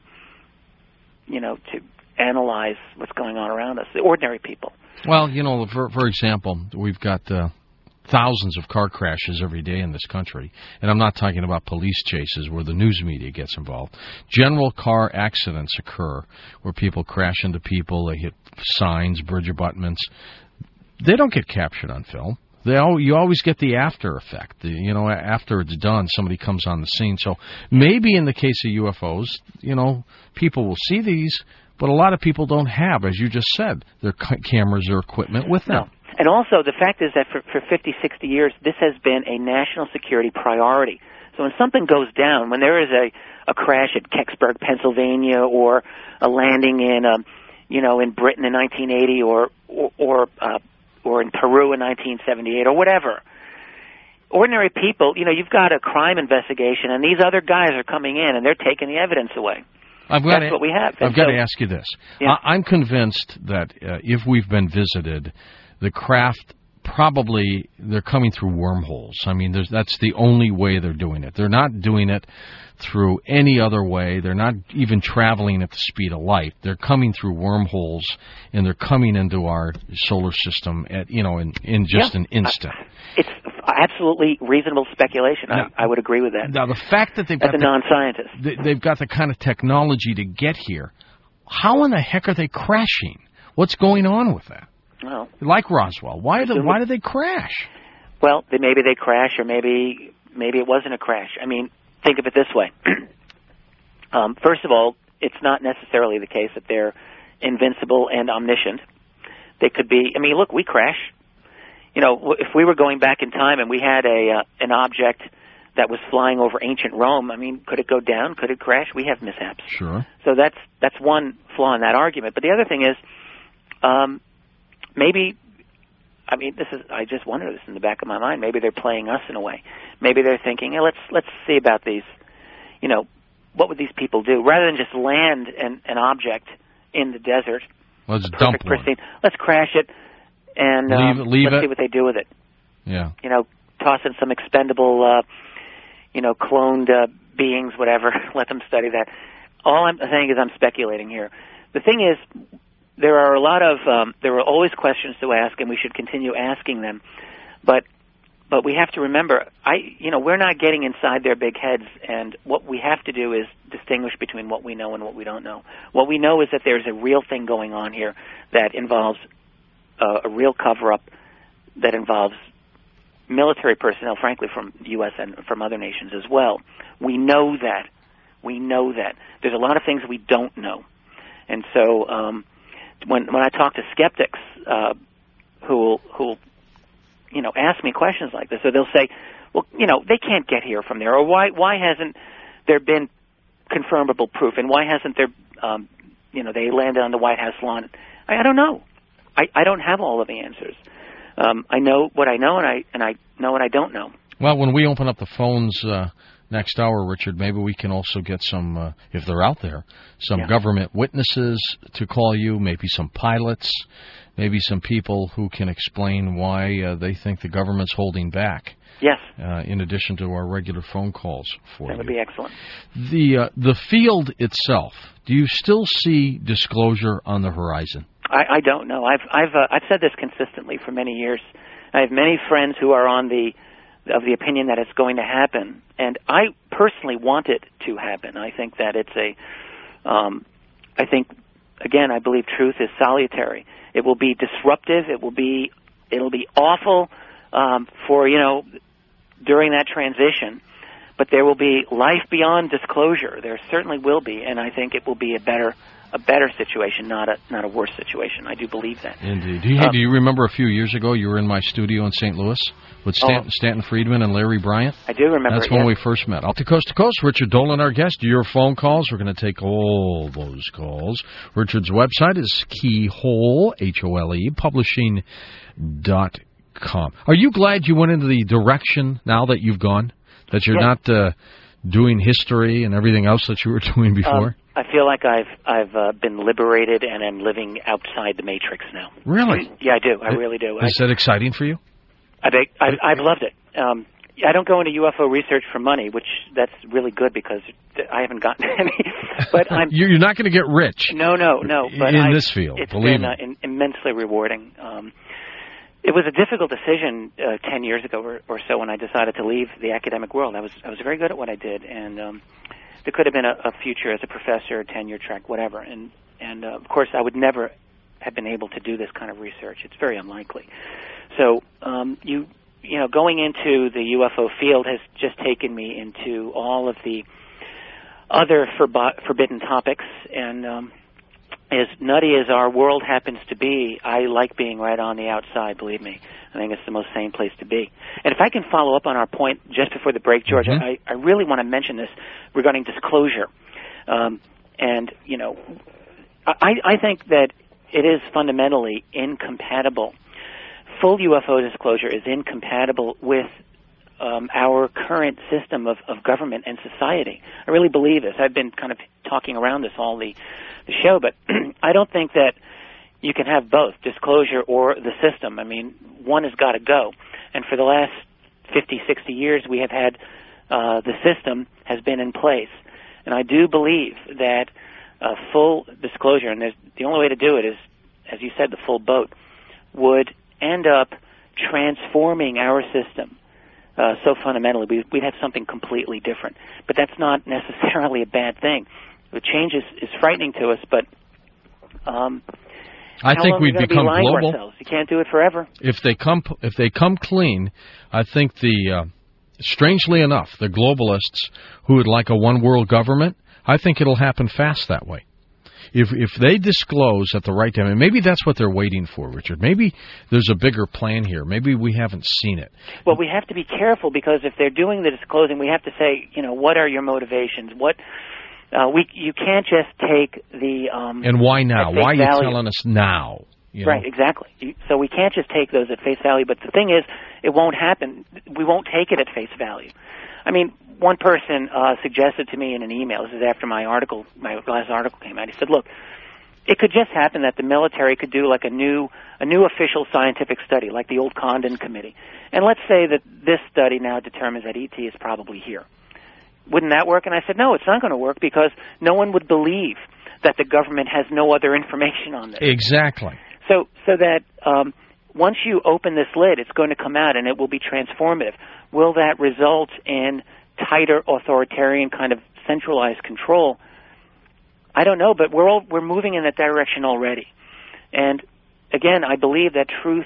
Speaker 2: analyze what's going on around us, the ordinary people.
Speaker 1: Well, for example, we've got thousands of car crashes every day in this country, and I'm not talking about police chases where the news media gets involved. General car accidents occur where people crash into people, they hit signs, bridge abutments. They don't get captured on film. You always get the after effect. After it's done, somebody comes on the scene. So maybe in the case of UFOs, people will see these, but a lot of people don't have, as you just said, their cameras or equipment with them.
Speaker 2: No. And also, the fact is that for 50, 60 years, this has been a national security priority. So when something goes down, when there is a crash at Kecksburg, Pennsylvania, or a landing in Britain in 1980, or in Peru in 1978, or whatever, ordinary people, you've got a crime investigation, and these other guys are coming in, and they're taking the evidence away. That's what we have.
Speaker 1: I've got to ask you this.
Speaker 2: Yeah.
Speaker 1: I'm convinced that if we've been visited, the craft probably, they're coming through wormholes. I mean, that's the only way they're doing it. They're not doing it through any other way. They're not even traveling at the speed of light. They're coming through wormholes, and they're coming into our solar system in just an instant.
Speaker 2: It's absolutely reasonable speculation. Now, I would agree with that.
Speaker 1: Now, the fact that they've got
Speaker 2: non-scientist,
Speaker 1: they've got the kind of technology to get here, how in the heck are they crashing? What's going on with that?
Speaker 2: Well,
Speaker 1: like Roswell, why did they crash?
Speaker 2: Well, maybe they crash, or maybe it wasn't a crash. I mean, think of it this way. First of all, it's not necessarily the case that they're invincible and omniscient. They could be. I mean, look, we crash. If we were going back in time and we had an object that was flying over ancient Rome, I mean, could it go down? Could it crash? We have mishaps.
Speaker 1: Sure.
Speaker 2: So that's one flaw in that argument. But the other thing is, maybe, I mean, I just wonder this in the back of my mind. Maybe they're playing us in a way. Maybe they're thinking, hey, let's see about these, what would these people do? Rather than just land an object in the desert,
Speaker 1: let's dump
Speaker 2: pristine, let's crash it and
Speaker 1: leave
Speaker 2: let's see what they do with it.
Speaker 1: Yeah.
Speaker 2: Toss in some expendable, cloned beings, whatever, let them study that. All I'm saying is I'm speculating here. The thing is, there are always questions to ask, and we should continue asking them. But we have to remember, we're not getting inside their big heads, and what we have to do is distinguish between what we know and what we don't know. What we know is that there's a real thing going on here that involves a real cover-up, that involves military personnel, frankly, from the U.S. and from other nations as well. We know that. There's a lot of things we don't know. And so when I talk to skeptics who ask me questions like this, or they'll say, well, they can't get here from there, or why hasn't there been confirmable proof, and why hasn't there, they landed on the White House lawn? I don't know. I don't have all of the answers. I know what I know, and I know what I don't know.
Speaker 1: Well, when we open up the phones next hour, Richard, maybe we can also get some, if they're out there, some government witnesses to call you, maybe some pilots, maybe some people who can explain why they think the government's holding back.
Speaker 2: Yes.
Speaker 1: In addition to our regular phone calls for you.
Speaker 2: That would be excellent.
Speaker 1: The field itself, do you still see disclosure on the horizon?
Speaker 2: I don't know. I've said this consistently for many years. I have many friends who are of the opinion that it's going to happen, and I personally want it to happen. I think that it's I believe truth is salutary. It will be disruptive. It'll be awful for during that transition. but there will be life beyond disclosure. There certainly will be, and I think it will be a better situation, not a worse situation. I do believe that.
Speaker 1: Indeed. Do you remember a few years ago you were in my studio in St. Louis with Stanton Friedman and Larry Bryant?
Speaker 2: I do remember.
Speaker 1: That's when we first met. Out to Coast, Richard Dolan, our guest. Your phone calls. We're going to take all those calls. Richard's website is Keyhole, H-O-L-E, publishing.com. Are you glad you went into the direction now that you've gone? That you're not doing history and everything else that you were doing before?
Speaker 2: I feel like I've been liberated and I'm living outside the matrix now.
Speaker 1: Really?
Speaker 2: Yeah, I do. I really do.
Speaker 1: Is that exciting for you?
Speaker 2: I've loved it. I don't go into UFO research for money, which that's really good because I haven't gotten any. But
Speaker 1: you're not going to get rich.
Speaker 2: No. But
Speaker 1: in this field,
Speaker 2: it's
Speaker 1: believe
Speaker 2: been
Speaker 1: me.
Speaker 2: Immensely rewarding. It was a difficult decision 10 years ago or so when I decided to leave the academic world. I was very good at what I did, and there could have been a future as a professor, tenure track, whatever. And of course, I would never have been able to do this kind of research. It's very unlikely. So you know, going into the UFO field has just taken me into all of the other forbidden topics, and as nutty as our world happens to be, I like being right on the outside, believe me. I think it's the most sane place to be. And if I can follow up on our point just before the break, George, I really want to mention this regarding disclosure. And, you know, I think that it is fundamentally incompatible. Full UFO disclosure is incompatible with our current system of government and society. I really believe this. I've been kind of talking around this all the show, but I don't think that you can have both, disclosure or the system. I mean, one has got to go. And for the last 50, 60 years, we have had the system has been in place. And I do believe that full disclosure, and the only way to do it is, as you said, the full boat, would end up transforming our system so fundamentally. We'd have something completely different. But that's not necessarily a bad thing. The change is frightening to us, but
Speaker 1: I think we'd become global.
Speaker 2: Ourselves? You can't do it forever.
Speaker 1: If they come clean, I think strangely enough, the globalists who would like a one world government, I think it'll happen fast that way. If they disclose at the right time, and maybe that's what they're waiting for, Richard. Maybe there's a bigger plan here. Maybe we haven't seen it.
Speaker 2: Well, we have to be careful because if they're doing the disclosing, we have to say, you know, what are your motivations? You can't just take the
Speaker 1: and why now? Why are you telling us now? You know?
Speaker 2: Right, exactly. So we can't just take those at face value. But the thing is, it won't happen. We won't take it at face value. I mean, one person suggested to me in an email. This is after my last article came out. He said, "Look, it could just happen that the military could do like a new official scientific study, like the old Condon Committee, and let's say that this study now determines that ET is probably here. Wouldn't that work?" And I said, no, it's not going to work because no one would believe that the government has no other information on this.
Speaker 1: Exactly.
Speaker 2: So that once you open this lid, it's going to come out and it will be transformative. Will that result in tighter authoritarian kind of centralized control? I don't know, but we're moving in that direction already. And again, I believe that truth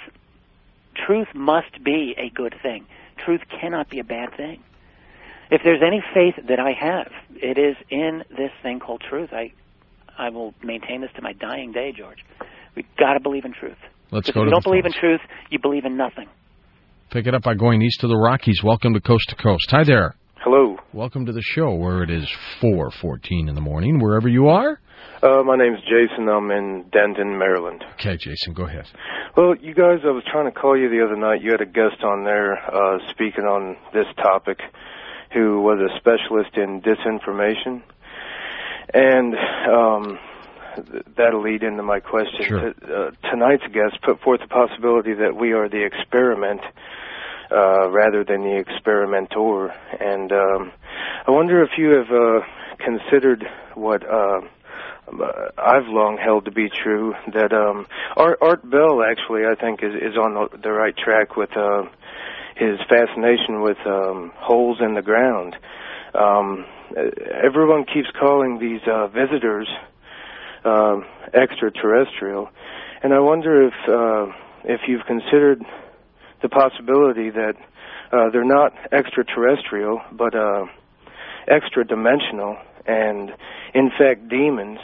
Speaker 2: must be a good thing. Truth cannot be a bad thing. If there's any faith that I have, it is in this thing called truth. I will maintain this to my dying day, George. We've got to believe in truth.
Speaker 1: Let's
Speaker 2: If
Speaker 1: go to
Speaker 2: you don't believe in
Speaker 1: phones.
Speaker 2: truth, you believe in nothing.
Speaker 1: Pick it up by going east of the Rockies. Welcome to Coast. Hi there.
Speaker 3: Hello.
Speaker 1: Welcome to the show where it is 4:14 in the morning, wherever you are.
Speaker 3: My name's Jason. I'm in Denton, Maryland.
Speaker 1: Okay, Jason, go ahead.
Speaker 3: Well, you guys, I was trying to call you the other night. You had a guest on there speaking on this topic who was a specialist in disinformation. And that'll lead into my question.
Speaker 1: Sure.
Speaker 3: Tonight's guest put forth the possibility that we are the experiment rather than the experimenter. And I wonder if you have considered what I've long held to be true, that Art Bell actually, I think, is on the right track with his fascination with holes in the ground. Everyone keeps calling these visitors extraterrestrial, and I wonder if you've considered the possibility that they're not extraterrestrial, but extra-dimensional, and in fact demons.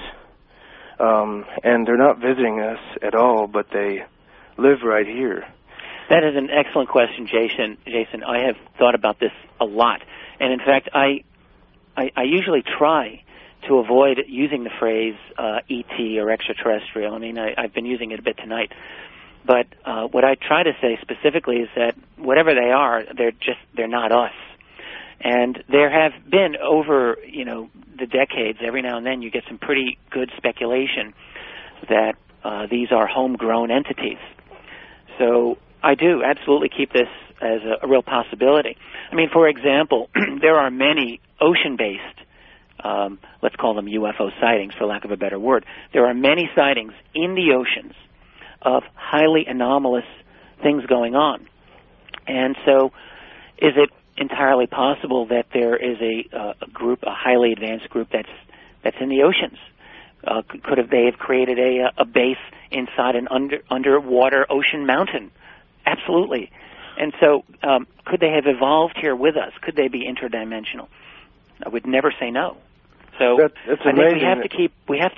Speaker 3: And they're not visiting us at all, but they live right here.
Speaker 2: That is an excellent question, Jason. Jason, I have thought about this a lot, and in fact, I usually try to avoid using the phrase ET or extraterrestrial. I mean, I've been using it a bit tonight, but what I try to say specifically is that whatever they are, they're not us. And there have been over the decades, every now and then, you get some pretty good speculation that these are homegrown entities. So I do absolutely keep this as a real possibility. I mean, for example, there are many ocean-based, let's call them UFO sightings, for lack of a better word. There are many sightings in the oceans of highly anomalous things going on. And so is it entirely possible that there is a group, a highly advanced group that's in the oceans? Could they have created a base inside an underwater ocean mountain? Absolutely. And so could they have evolved here with us? Could they be interdimensional? I would never say no. So
Speaker 3: that's
Speaker 2: I think we have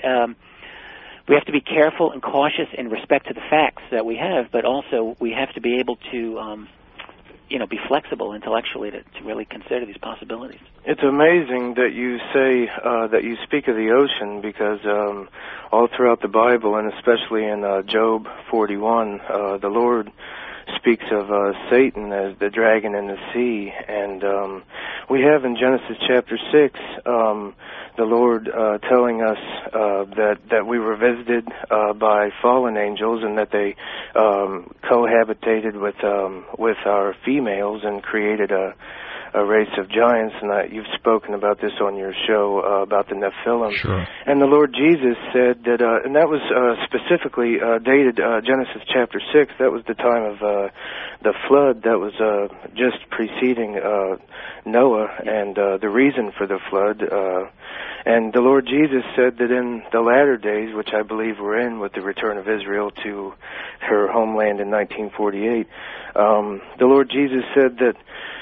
Speaker 2: to be careful and cautious in respect to the facts that we have, but also we have to be able to be flexible intellectually to really consider these possibilities.
Speaker 3: It's amazing that you say that you speak of the ocean, because all throughout the Bible, and especially in Job 41, the Lord speaks of Satan as the dragon in the sea, and we have in Genesis chapter 6 the Lord telling us that we were visited by fallen angels, and that they cohabitated with our females and created a race of giants, and you've spoken about this on your show about the Nephilim.
Speaker 1: Sure.
Speaker 3: And the Lord Jesus said that, and that was specifically dated Genesis chapter 6. That was the time of the flood that was just preceding Noah, and the reason for the flood. And the Lord Jesus said that in the latter days, which I believe we're in with the return of Israel to her homeland in 1948, the Lord Jesus said that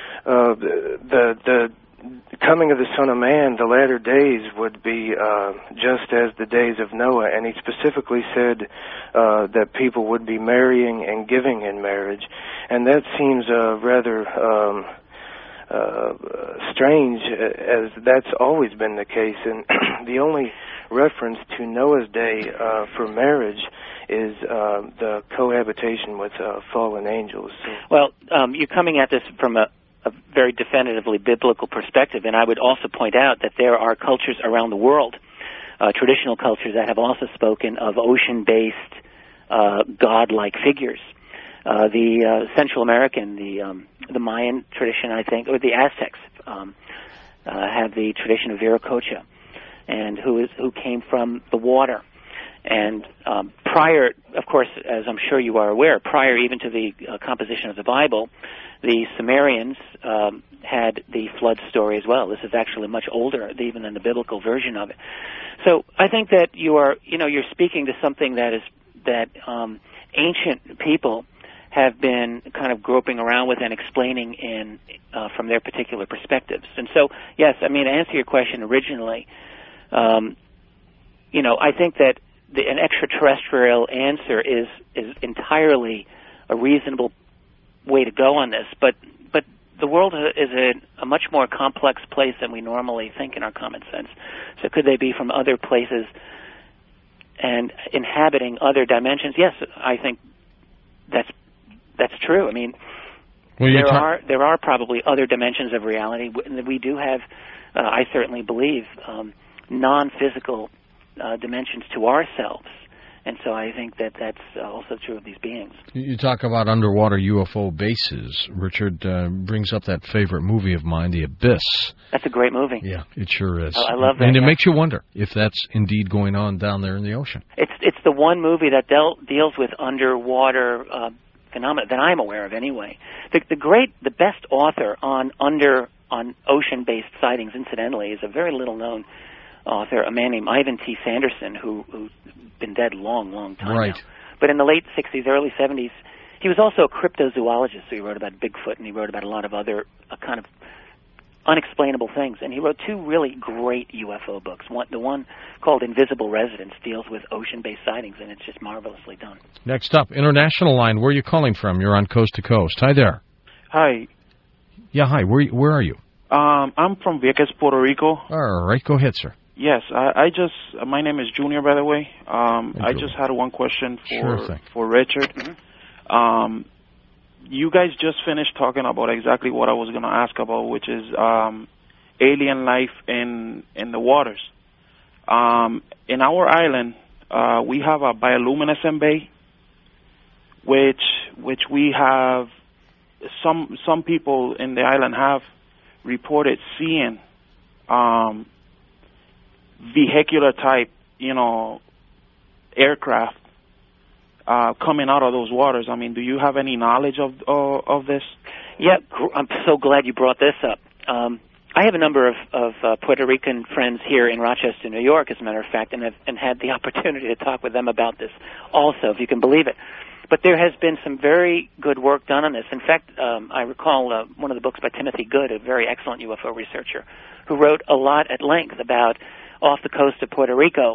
Speaker 3: the coming of the Son of Man, the latter days would be just as the days of Noah, and he specifically said that people would be marrying and giving in marriage, and that seems rather strange, as that's always been the case, and the only reference to Noah's day for marriage is the cohabitation with fallen angels.
Speaker 2: Well, you're coming at this from a very definitively biblical perspective, and I would also point out that there are cultures around the world, traditional cultures, that have also spoken of ocean-based god-like figures. The Central American, the Mayan tradition, I think, or the Aztecs have the tradition of Viracocha, and who came from the water. And prior, of course, as I'm sure you are aware, prior even to the composition of the Bible, the Sumerians had the flood story as well. This is actually much older even than the biblical version of it. So I think that you're speaking to something that ancient people have been kind of groping around with and explaining from their particular perspectives. And so, yes, I mean, to answer your question originally, I think that an extraterrestrial answer is entirely a reasonable way to go on this, but the world is a much more complex place than we normally think in our common sense. So could they be from other places and inhabiting other dimensions? Yes, I think that's true. I mean, there are probably other dimensions of reality. We do have, I certainly believe, non-physical dimensions to ourselves. And so I think that that's also true of these beings.
Speaker 1: You talk about underwater UFO bases. Richard brings up that favorite movie of mine, The Abyss.
Speaker 2: That's a great movie.
Speaker 1: Yeah, it sure is.
Speaker 2: I love that.
Speaker 1: And it makes you wonder if that's indeed going on down there in the ocean.
Speaker 2: It's the one movie that deals with underwater phenomena that I'm aware of anyway. The best author on ocean-based sightings, incidentally, is a very little-known author, a man named Ivan T. Sanderson, who's been dead long time
Speaker 1: right
Speaker 2: now. But in the late 60s, early 70s, He was also a cryptozoologist, so he wrote about Bigfoot, and he wrote about a lot of other kind of unexplainable things. And he wrote two really great UFO books. The one called Invisible Residence deals with ocean-based sightings, and it's just marvelously done.
Speaker 1: Next up, international line. Where are you calling from? You're on Coast to Coast. Hi there.
Speaker 4: Hi.
Speaker 1: Yeah, hi. Where are you?
Speaker 4: I'm from Vieques, Puerto Rico.
Speaker 1: All right, go ahead, sir.
Speaker 4: Yes, my name is Junior, by the way. I just had one question for Richard.
Speaker 2: Mm-hmm.
Speaker 4: You guys just finished talking about exactly what I was going to ask about, which is alien life in the waters. In our island, we have a bioluminescent bay, which we have some people in the island have reported seeing vehicular type, aircraft coming out of those waters. I mean, do you have any knowledge of this?
Speaker 2: Yeah, I'm so glad you brought this up. I have a number of Puerto Rican friends here in Rochester, New York, as a matter of fact, and had the opportunity to talk with them about this also, if you can believe it. But there has been some very good work done on this. In fact, I recall one of the books by Timothy Good, a very excellent UFO researcher, who wrote a lot at length about off the coast of Puerto Rico,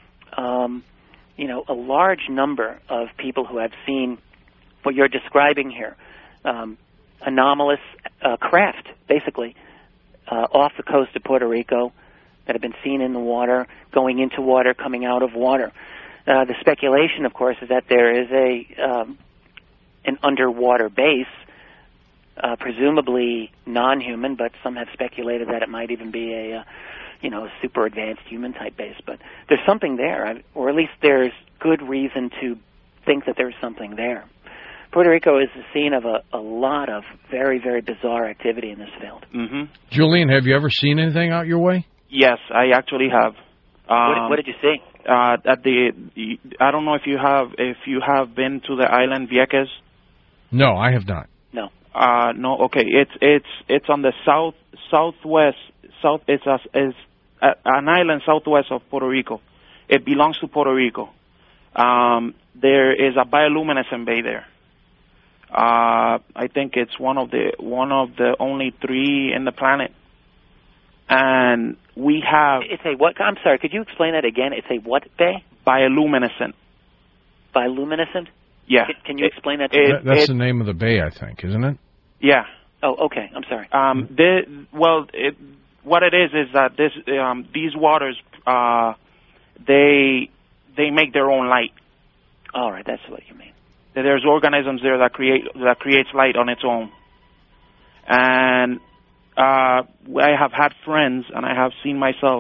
Speaker 2: a large number of people who have seen what you're describing here, anomalous craft, basically, off the coast of Puerto Rico that have been seen in the water, going into water, coming out of water. The speculation, of course, is that there is an underwater base, presumably non-human, but some have speculated that it might even be a super advanced human-type base. But there's something there, or at least there's good reason to think that there's something there. Puerto Rico is the scene of a lot of very, very bizarre activity in this field.
Speaker 4: Mm-hmm.
Speaker 1: Julian, have you ever seen anything out your way?
Speaker 4: Yes, I actually have.
Speaker 2: What did you see?
Speaker 4: I don't know if you have been to the island Vieques.
Speaker 1: No, I have not.
Speaker 2: No.
Speaker 4: No. Okay. It's on the southwest. It's an island southwest of Puerto Rico. It belongs to Puerto Rico. There is a bioluminescent bay there. I think it's one of the only 3 in the planet. And we have...
Speaker 2: It's a what? I'm sorry, could you explain that again? It's a what bay?
Speaker 4: Bioluminescent.
Speaker 2: Bioluminescent?
Speaker 4: Yeah.
Speaker 2: Can you explain that to me?
Speaker 1: That's the name of the bay, I think, isn't it?
Speaker 4: Yeah.
Speaker 2: Oh, okay. I'm sorry.
Speaker 4: What it is that these waters, they make their own light.
Speaker 2: All right, that's what you mean.
Speaker 4: There's organisms there that creates light on its own. And I have had friends, and I have seen myself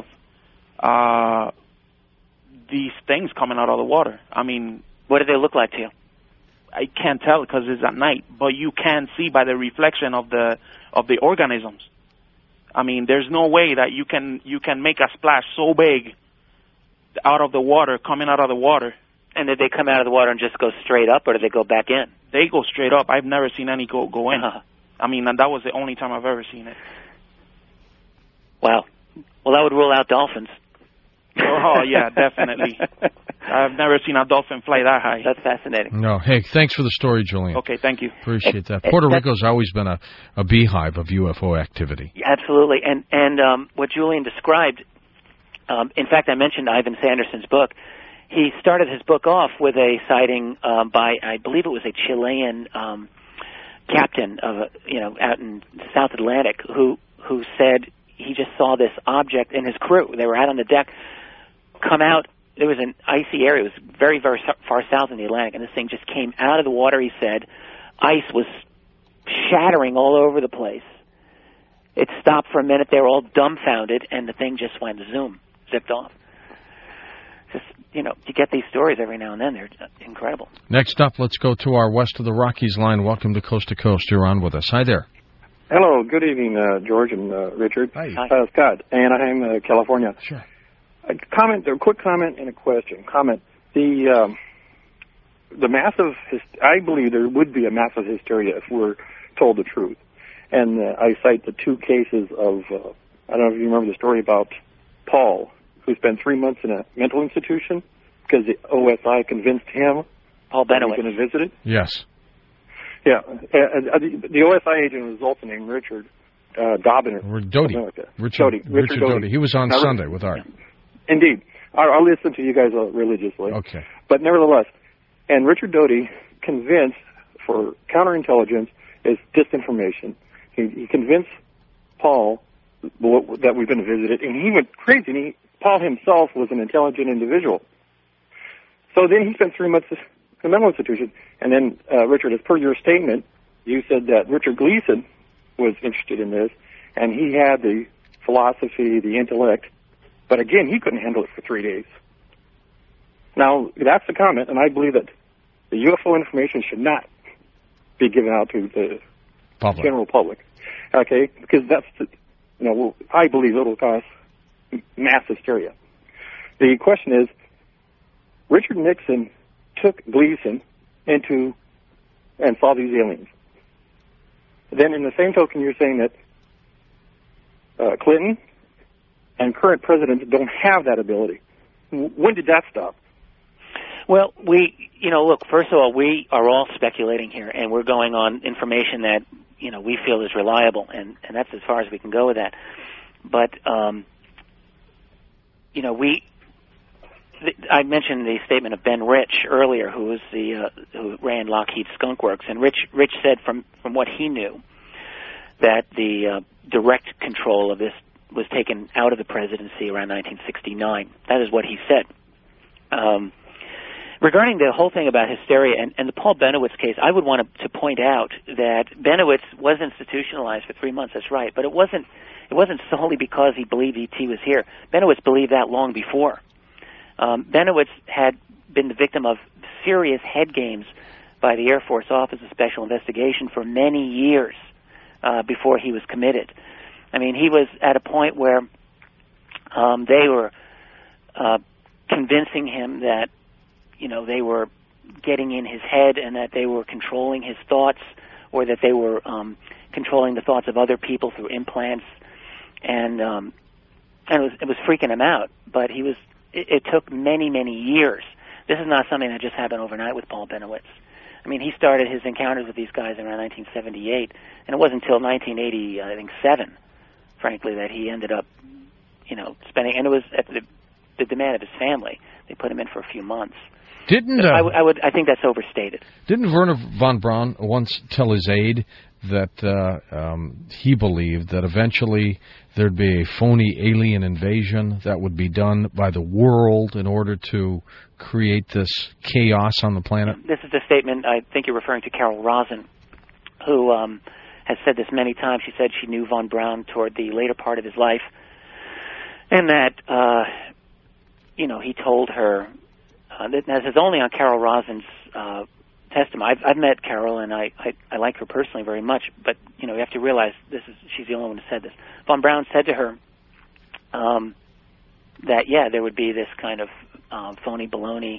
Speaker 4: these things coming out of the water. I mean,
Speaker 2: what do they look like to you?
Speaker 4: I can't tell because it's at night, but you can see by the reflection of the organisms. I mean, there's no way that you can make a splash so big out of the water, coming out of the water.
Speaker 2: And did they come out of the water and just go straight up, or did they go back in?
Speaker 4: They go straight up. I've never seen any go in. I mean, and that was the only time I've ever seen it.
Speaker 2: Wow. Well, that would rule out dolphins.
Speaker 4: Oh, yeah, definitely. I've never seen a dolphin fly that high.
Speaker 2: That's fascinating.
Speaker 1: No. Hey, thanks for the story, Julian.
Speaker 4: Okay, thank you.
Speaker 1: Appreciate that. Puerto Rico's always been a beehive of UFO activity.
Speaker 2: Absolutely. And what Julian described, in fact, I mentioned Ivan Sanderson's book. He started his book off with a sighting by, I believe it was a Chilean captain of out in the South Atlantic who said he just saw this object, and his crew, they were out on the deck, come out. There was an icy area. It was very, very far south in the Atlantic, and this thing just came out of the water, he said. Ice was shattering all over the place. It stopped for a minute. They were all dumbfounded, and the thing just went zoom, zipped off. Just, you get these stories every now and then. They're incredible.
Speaker 1: Next up, let's go to our West of the Rockies line. Welcome to Coast. You're on with us. Hi there.
Speaker 5: Hello. Good evening, George and Richard.
Speaker 1: Hi.
Speaker 5: Scott, Anaheim, California.
Speaker 1: Sure.
Speaker 5: A quick comment and a question. Comment. The massive, I believe there would be a massive hysteria if we're told the truth. And I cite the 2 cases of, I don't know if you remember the story about Paul, who spent 3 months in a mental institution because the OSI convinced him
Speaker 2: Paul Benowitz.
Speaker 5: he was going to visit it.
Speaker 1: Yes.
Speaker 5: Yeah. The OSI agent was also named Richard Dobbin.
Speaker 1: Doty.
Speaker 5: Like
Speaker 1: Richard Doty. He was on Sunday with Art.
Speaker 5: Indeed. I'll listen to you guys religiously.
Speaker 1: Okay.
Speaker 5: But nevertheless, and Richard Doty convinced, for counterintelligence, is disinformation. He convinced Paul that we've been visited, and he went crazy. And Paul himself was an intelligent individual. So then he spent 3 months in the mental institution. And then, Richard, as per your statement, you said that Richard Gleason was interested in this, and he had the philosophy, the intellect, but again, he couldn't handle it for 3 days. Now, that's the comment, and I believe that the UFO information should not be given out to the general public, okay? Because that's, I believe it'll cause mass hysteria. The question is, Richard Nixon took Gleason into and saw these aliens. Then in the same token, you're saying that Clinton and current presidents don't have that ability. When did that stop?
Speaker 2: Well, look, first of all, we are all speculating here, and we're going on information that, we feel is reliable, and that's as far as we can go with that. But, I mentioned the statement of Ben Rich earlier, who ran Lockheed Skunk Works, and Rich said from what he knew that the direct control of this was taken out of the presidency around 1969. That is what he said. Regarding the whole thing about hysteria and the Paul Benowitz case, I would want to point out that Benowitz was institutionalized for 3 months. That's right, but it wasn't solely because he believed ET was here. Benowitz believed that long before. Benowitz had been the victim of serious head games by the Air Force Office of Special Investigation for many years before he was committed. I mean, he was at a point where they were convincing him that, they were getting in his head and that they were controlling his thoughts, or that they were controlling the thoughts of other people through implants, and it was freaking him out. But it took many, many years. This is not something that just happened overnight with Paul Benowitz. I mean, he started his encounters with these guys around 1978, and it wasn't until 1987, frankly, that he ended up, spending, and it was at the demand of his family. They put him in for a few months. I think that's overstated.
Speaker 1: Didn't Werner von Braun once tell his aide that he believed that eventually there'd be a phony alien invasion that would be done by the world in order to create this chaos on the planet?
Speaker 2: This is the statement, I think you're referring to Carol Rosin, who has said this many times. She said she knew von Braun toward the later part of his life, and that, he told her, this is only on Carol Rosin's testimony. I've met Carol, and I like her personally very much, but, you have to realize she's the only one who said this. Von Braun said to her that, there would be this kind of phony baloney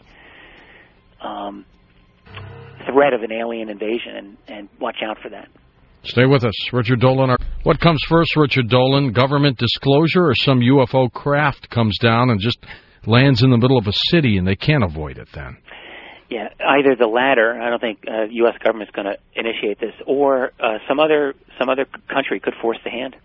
Speaker 2: threat of an alien invasion, and watch out for that.
Speaker 1: Stay with us. Richard Dolan. What comes first, Richard Dolan? Government disclosure, or some UFO craft comes down and just lands in the middle of a city and they can't avoid it then?
Speaker 2: Yeah, either the latter. I don't think the U.S. government's going to initiate this, or some other country could force the hand.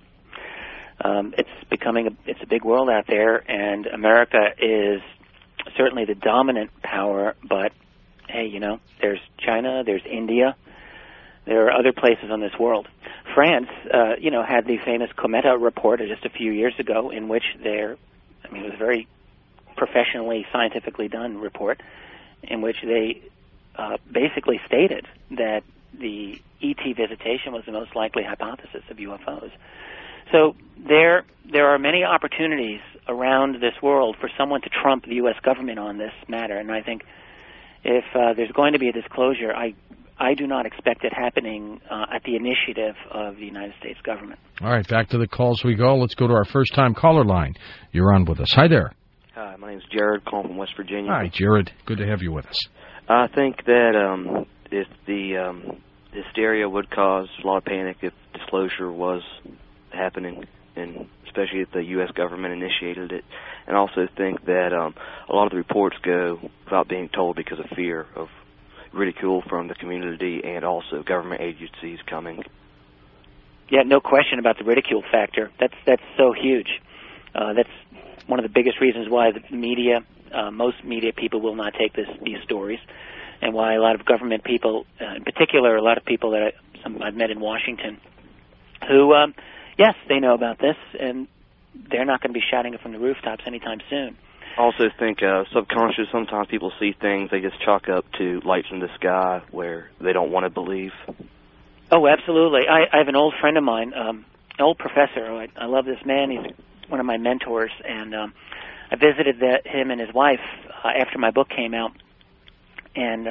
Speaker 2: It's a big world out there, and America is certainly the dominant power. But hey, there's China, there's India, there are other places on this world. France, had the famous Cometa report just a few years ago, in which it was a very professionally, scientifically done report, in which they basically stated that the ET visitation was the most likely hypothesis of UFOs. So there are many opportunities around this world for someone to trump the U.S. government on this matter, and I think if there's going to be a disclosure, I do not expect it happening at the initiative of the United States government.
Speaker 1: All right, back to the calls we go. Let's go to our first-time caller line. You're on with us. Hi there.
Speaker 6: Hi, my name's Jared, calling from West Virginia.
Speaker 1: Hi, Jared. Good to have you with us.
Speaker 6: I think that if the hysteria would cause a lot of panic if disclosure was happening, and especially if the U.S. government initiated it. And also think that a lot of the reports go without being told because of fear of ridicule from the community and also government agencies coming.
Speaker 2: Yeah, no question about the ridicule factor. That's so huge. That's one of the biggest reasons why the media, most media people, will not take these stories, and why a lot of government people, in particular, a lot of people that I've met in Washington, who, yes, they know about this, and they're not going to be shouting it from the rooftops anytime soon.
Speaker 6: I also think subconscious, sometimes people see things they just chalk up to lights in the sky where they don't want to believe.
Speaker 2: Oh, absolutely. I have an old friend of mine, an old professor. I love this man. He's one of my mentors, and I visited him and his wife after my book came out, and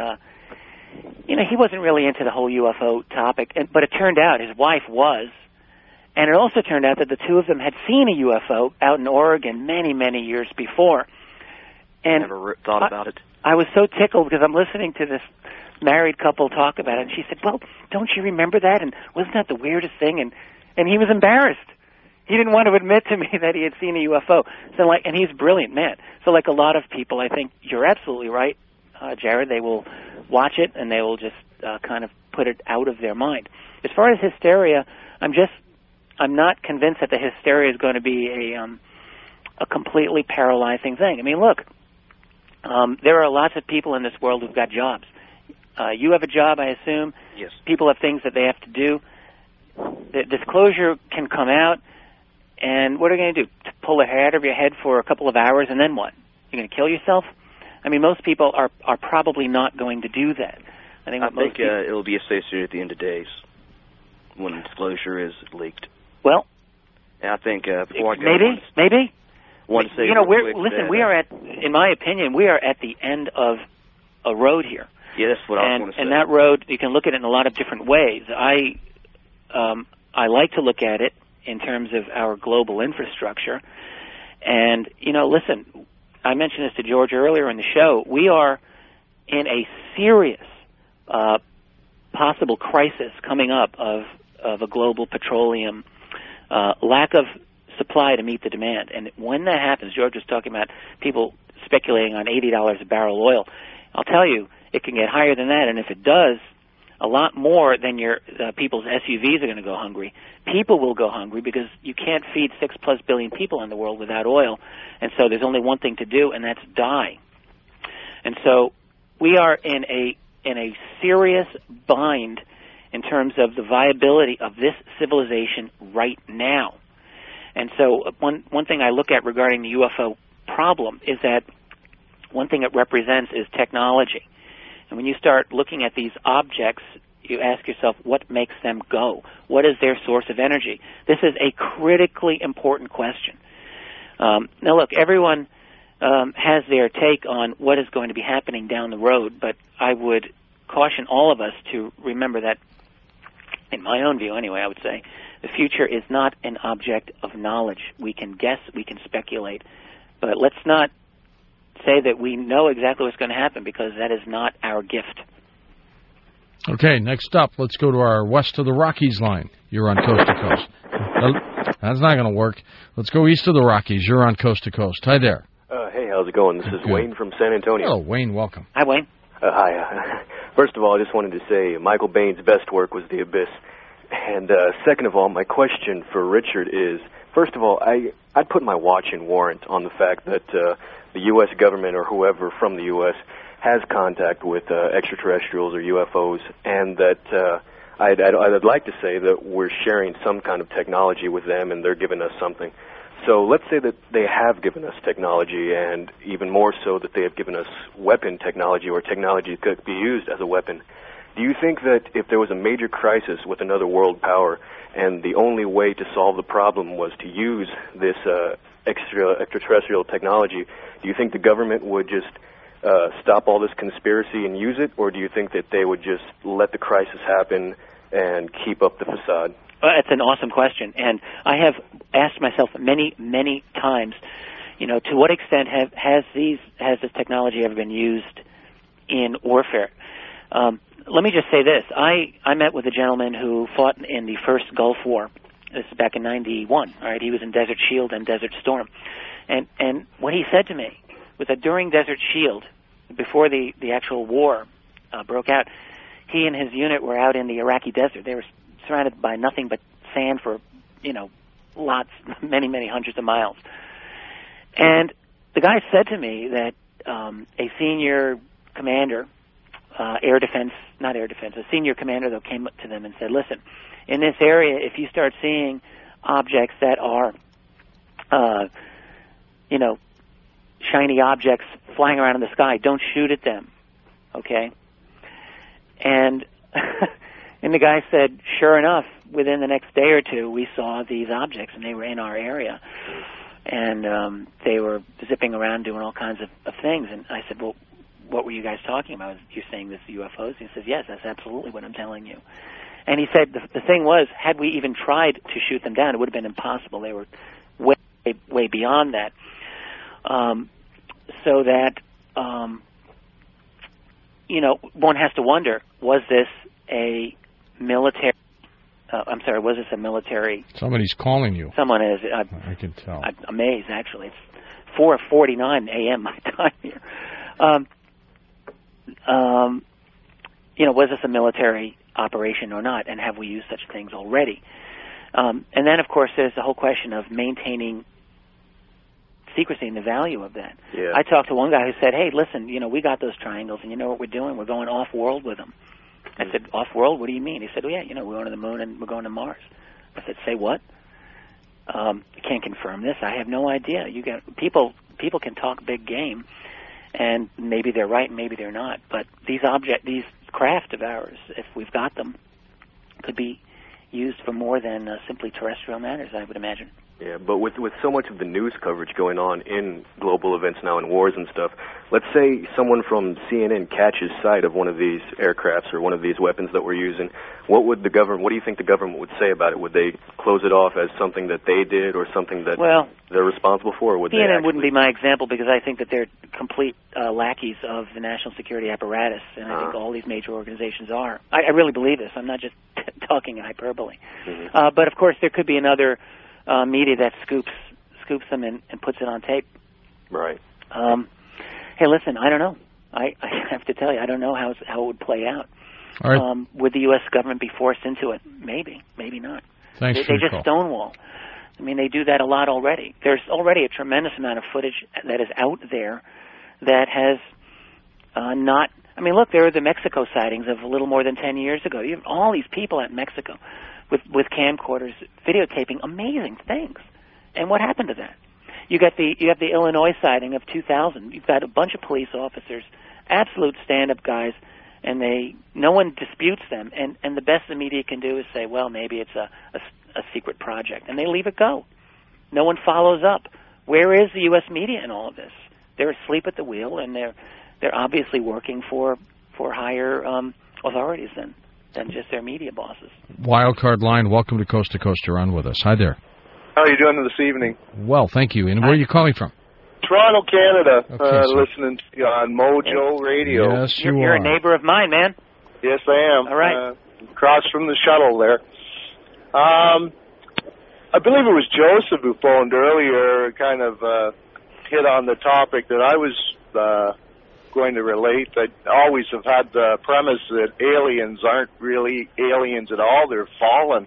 Speaker 2: he wasn't really into the whole UFO topic, but it turned out his wife was, and it also turned out that the two of them had seen a UFO out in Oregon many, many years before. And
Speaker 6: never thought about it.
Speaker 2: I was so tickled because I'm listening to this married couple talk about it, and she said, "Well, don't you remember that? And wasn't that the weirdest thing?" And he was embarrassed. He didn't want to admit to me that he had seen a UFO. So and he's a brilliant man. So like a lot of people, I think you're absolutely right, Jared. They will watch it and they will just kind of put it out of their mind. As far as hysteria, I'm not convinced that the hysteria is going to be a completely paralyzing thing. I mean, look, there are lots of people in this world who've got jobs. You have a job, I assume.
Speaker 6: Yes.
Speaker 2: People have things that they have to do. The disclosure can come out, and what are you going to do? To pull a hair out of your head for a couple of hours, and then what? You're going to kill yourself? I mean, most people are probably not going to do that. I think
Speaker 6: it'll be associated at the end of days when disclosure is leaked.
Speaker 2: Well,
Speaker 6: and I think before I go,
Speaker 2: maybe.
Speaker 6: Want to say,
Speaker 2: we are in my opinion, we are at the end of a road here.
Speaker 6: Yeah, that's what I was going to say.
Speaker 2: And that road, you can look at it in a lot of different ways. I like to look at it in terms of our global infrastructure. And, listen, I mentioned this to George earlier in the show. We are in a serious possible crisis coming up of a global petroleum lack of supply to meet the demand. And when that happens, George was talking about people speculating on $80 a barrel oil. I'll tell you, it can get higher than that, and if it does, a lot more than your people's SUVs are going to go hungry. People will go hungry because you can't feed 6+ billion people in the world without oil, and so there's only one thing to do, and that's die. And so we are in a serious bind in terms of the viability of this civilization right now. And so one thing I look at regarding the UFO problem is that one thing it represents is technology. And when you start looking at these objects, you ask yourself, what makes them go? What is their source of energy? This is a critically important question. Now, look, everyone has their take on what is going to be happening down the road, but I would caution all of us to remember that, in my own view anyway, I would say, the future is not an object of knowledge. We can guess, we can speculate, but let's not say that we know exactly what's going to happen, because that is not our gift.
Speaker 1: Okay, next up, let's go to our west of the Rockies line. You're on Coast to Coast. That's not going to work. Let's go east of the Rockies. You're on Coast to Coast. Hi there.
Speaker 7: Hey, how's it going? This is Wayne from San Antonio.
Speaker 1: Hello, Wayne. Welcome.
Speaker 2: Hi, Wayne.
Speaker 7: Hi. First of all, I just wanted to say Michael Baine's best work was The Abyss. And second of all, my question for Richard is, first of all, I'd put my watch in warrant on the fact that the U.S. government or whoever from the U.S. has contact with extraterrestrials or UFOs, and that I'd like to say that we're sharing some kind of technology with them and they're giving us something. So let's say that they have given us technology, and even more so that they have given us weapon technology or technology that could be used as a weapon. Do you think that if there was a major crisis with another world power and the only way to solve the problem was to use this extraterrestrial technology, do you think the government would just stop all this conspiracy and use it, or do you think that they would just let the crisis happen and keep up the facade?
Speaker 2: Well, that's an awesome question, and I have asked myself many, many times, to what extent has this technology ever been used in warfare? Let me just say this. I met with a gentleman who fought in the first Gulf War. This is back in 91. All right, he was in Desert Shield and Desert Storm. And what he said to me was that during Desert Shield, before the actual war, broke out, he and his unit were out in the Iraqi desert. They were surrounded by nothing but sand for, lots, many hundreds of miles. And the guy said to me that a senior commander, a senior commander, though, came to them and said, listen, in this area, if you start seeing objects that are, shiny objects flying around in the sky, don't shoot at them, okay? And and the guy said, sure enough, within the next day or two, we saw these objects, and they were in our area. And they were zipping around doing all kinds of things. And I said, well, what were you guys talking about? You're saying this is UFOs? He says, yes, that's absolutely what I'm telling you. And he said the thing was, had we even tried to shoot them down, it would have been impossible. They were way beyond that. So that, one has to wonder, was this a military... was this a military...
Speaker 1: Somebody's calling you.
Speaker 2: Someone is.
Speaker 1: I can tell.
Speaker 2: I'm amazed, actually. It's 4:49 a.m. my time here. Was this a military operation or not, and have we used such things already? And then, of course, there's the whole question of maintaining secrecy and the value of that.
Speaker 7: Yeah.
Speaker 2: I talked to one guy who said, hey, listen, we got those triangles, and you know what we're doing? We're going off-world with them. I said, off-world? What do you mean? He said, well, yeah, we're going to the moon and we're going to Mars. I said, say what? I can't confirm this. I have no idea. People can talk big game, and maybe they're right and maybe they're not. But these craft of ours, if we've got them, could be used for more than simply terrestrial matters, I would imagine.
Speaker 7: Yeah, but with so much of the news coverage going on in global events now and wars and stuff, let's say someone from CNN catches sight of one of these aircrafts or one of these weapons that we're using. What do you think the government would say about it? Would they close it off as something that they did or something that they're responsible for? Or would
Speaker 2: CNN wouldn't be my example because I think that they're complete lackeys of the national security apparatus, and I think all these major organizations are. I really believe this. I'm not just talking in hyperbole. Mm-hmm. But, of course, there could be another media that scoops them and puts it on tape.
Speaker 7: Right.
Speaker 2: Hey, listen, I don't know. I have to tell you, I don't know how it would play out.
Speaker 1: All right.
Speaker 2: Would the U.S. government be forced into it? Maybe not.
Speaker 1: Thanks for
Speaker 2: They just
Speaker 1: call.
Speaker 2: stonewall. I mean, they do that a lot already. There's already a tremendous amount of footage that is out there that has not... I mean, look, there are the Mexico sightings of a little more than 10 years ago. You have all these people out in Mexico with camcorders videotaping amazing things. And what happened to that? You have the Illinois sighting of 2000. You've got a bunch of police officers, absolute stand-up guys, and no one disputes them. And the best the media can do is say, well, maybe it's a secret project, and they leave it go. No one follows up. Where is the U.S. media in all of this? They're asleep at the wheel, and they're obviously working for higher authorities than just their media bosses.
Speaker 1: Wildcard Line, welcome to Coast. You're on with us. Hi there.
Speaker 8: How are you doing this evening?
Speaker 1: Well, thank you. And where are you calling from?
Speaker 8: Toronto, Canada.
Speaker 1: Okay,
Speaker 8: listening to you on Mojo Radio.
Speaker 1: Yes,
Speaker 2: You're a neighbor of mine, man.
Speaker 8: Yes, I am.
Speaker 2: All right.
Speaker 8: Across from the shuttle there. I believe it was Joseph who phoned earlier, kind of hit on the topic that I was going to relate. I always have had the premise that aliens aren't really aliens at all. They're fallen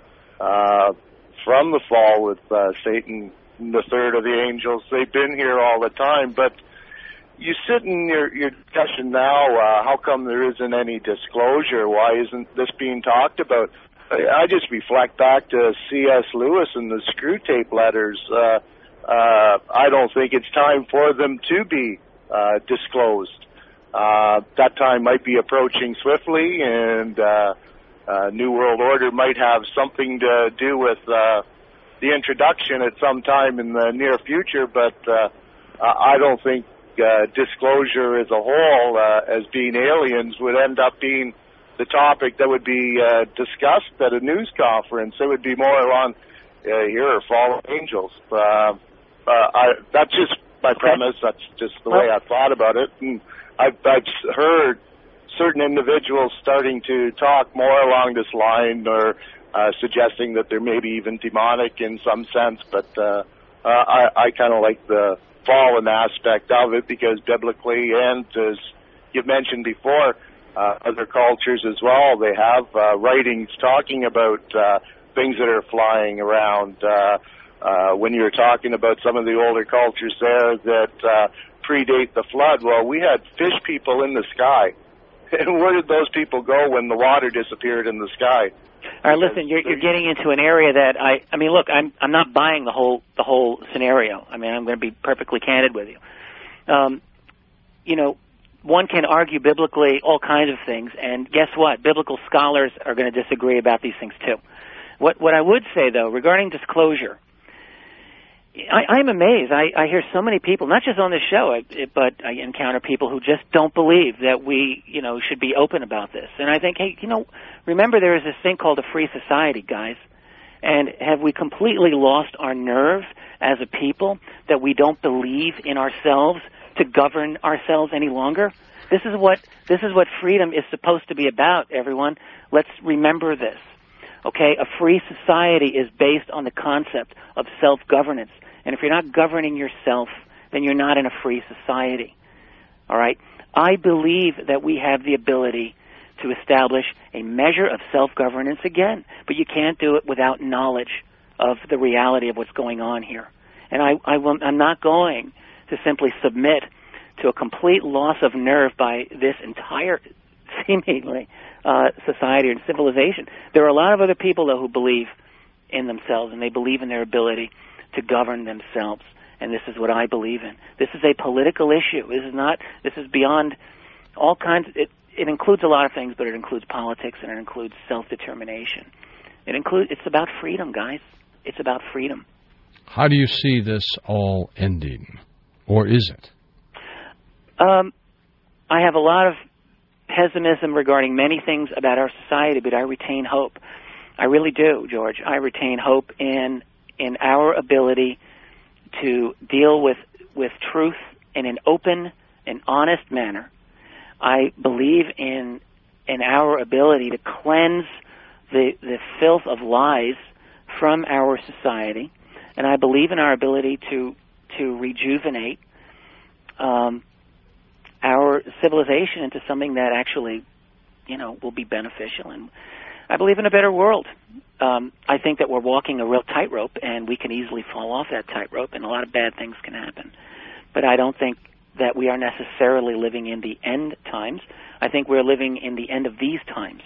Speaker 8: from the fall with Satan, the third of the angels. They've been here all the time. But you sit in your discussion now, how come there isn't any disclosure? Why isn't this being talked about? I just reflect back to C.S. Lewis and the Screw Tape letters. I don't think it's time for them to be disclosed. That time might be approaching swiftly, and New World Order might have something to do with the introduction at some time in the near future, but I don't think disclosure as a whole, as being aliens, would end up being the topic that would be discussed at a news conference. It would be more along, here are fallen angels. That's just my premise. That's just the way I thought about it. And I've heard certain individuals starting to talk more along this line, or suggesting that there may be even demonic in some sense, but I kind of like the fallen aspect of it, because biblically, and as you've mentioned before, other cultures as well. They have writings talking about things that are flying around. When you were talking about some of the older cultures there that predate the flood, well, we had fish people in the sky. And where did those people go when the water disappeared in the sky?
Speaker 2: All right, listen, you're getting into an area that I mean, look, I'm not buying the whole scenario. I mean, I'm going to be perfectly candid with you. You know, one can argue biblically all kinds of things, and guess what? Biblical scholars are going to disagree about these things too. What I would say though, regarding disclosure, I'm amazed. I hear so many people, not just on this show, but I encounter people who just don't believe that we, you know, should be open about this. And I think, hey, you know, remember there is this thing called a free society, guys. And have we completely lost our nerve as a people that we don't believe in ourselves to govern ourselves any longer? This is what freedom is supposed to be about, everyone. Let's remember this. Okay, a free society is based on the concept of self-governance. And if you're not governing yourself, then you're not in a free society. All right? I believe that we have the ability to establish a measure of self-governance again, but you can't do it without knowledge of the reality of what's going on here. And I'm not going to simply submit to a complete loss of nerve by this entire, seemingly, society and civilization. There are a lot of other people, though, who believe in themselves, and they believe in their ability to govern themselves. And this is what I believe in. This is a political issue. This is beyond all kinds. It includes a lot of things, but it includes politics and it includes self-determination. It's about freedom, guys. It's about freedom.
Speaker 1: How do you see this all ending? Or is it?
Speaker 2: I have a lot of pessimism regarding many things about our society, but I retain hope. I really do, George. I retain hope in our ability to deal with truth in an open and honest manner. I believe in our ability to cleanse the filth of lies from our society, and I believe in our ability to rejuvenate our civilization into something that actually, you know, will be beneficial. And I believe in a better world. I think that we're walking a real tightrope, and we can easily fall off that tightrope, and a lot of bad things can happen. But I don't think that we are necessarily living in the end times. I think we're living in the end of these times.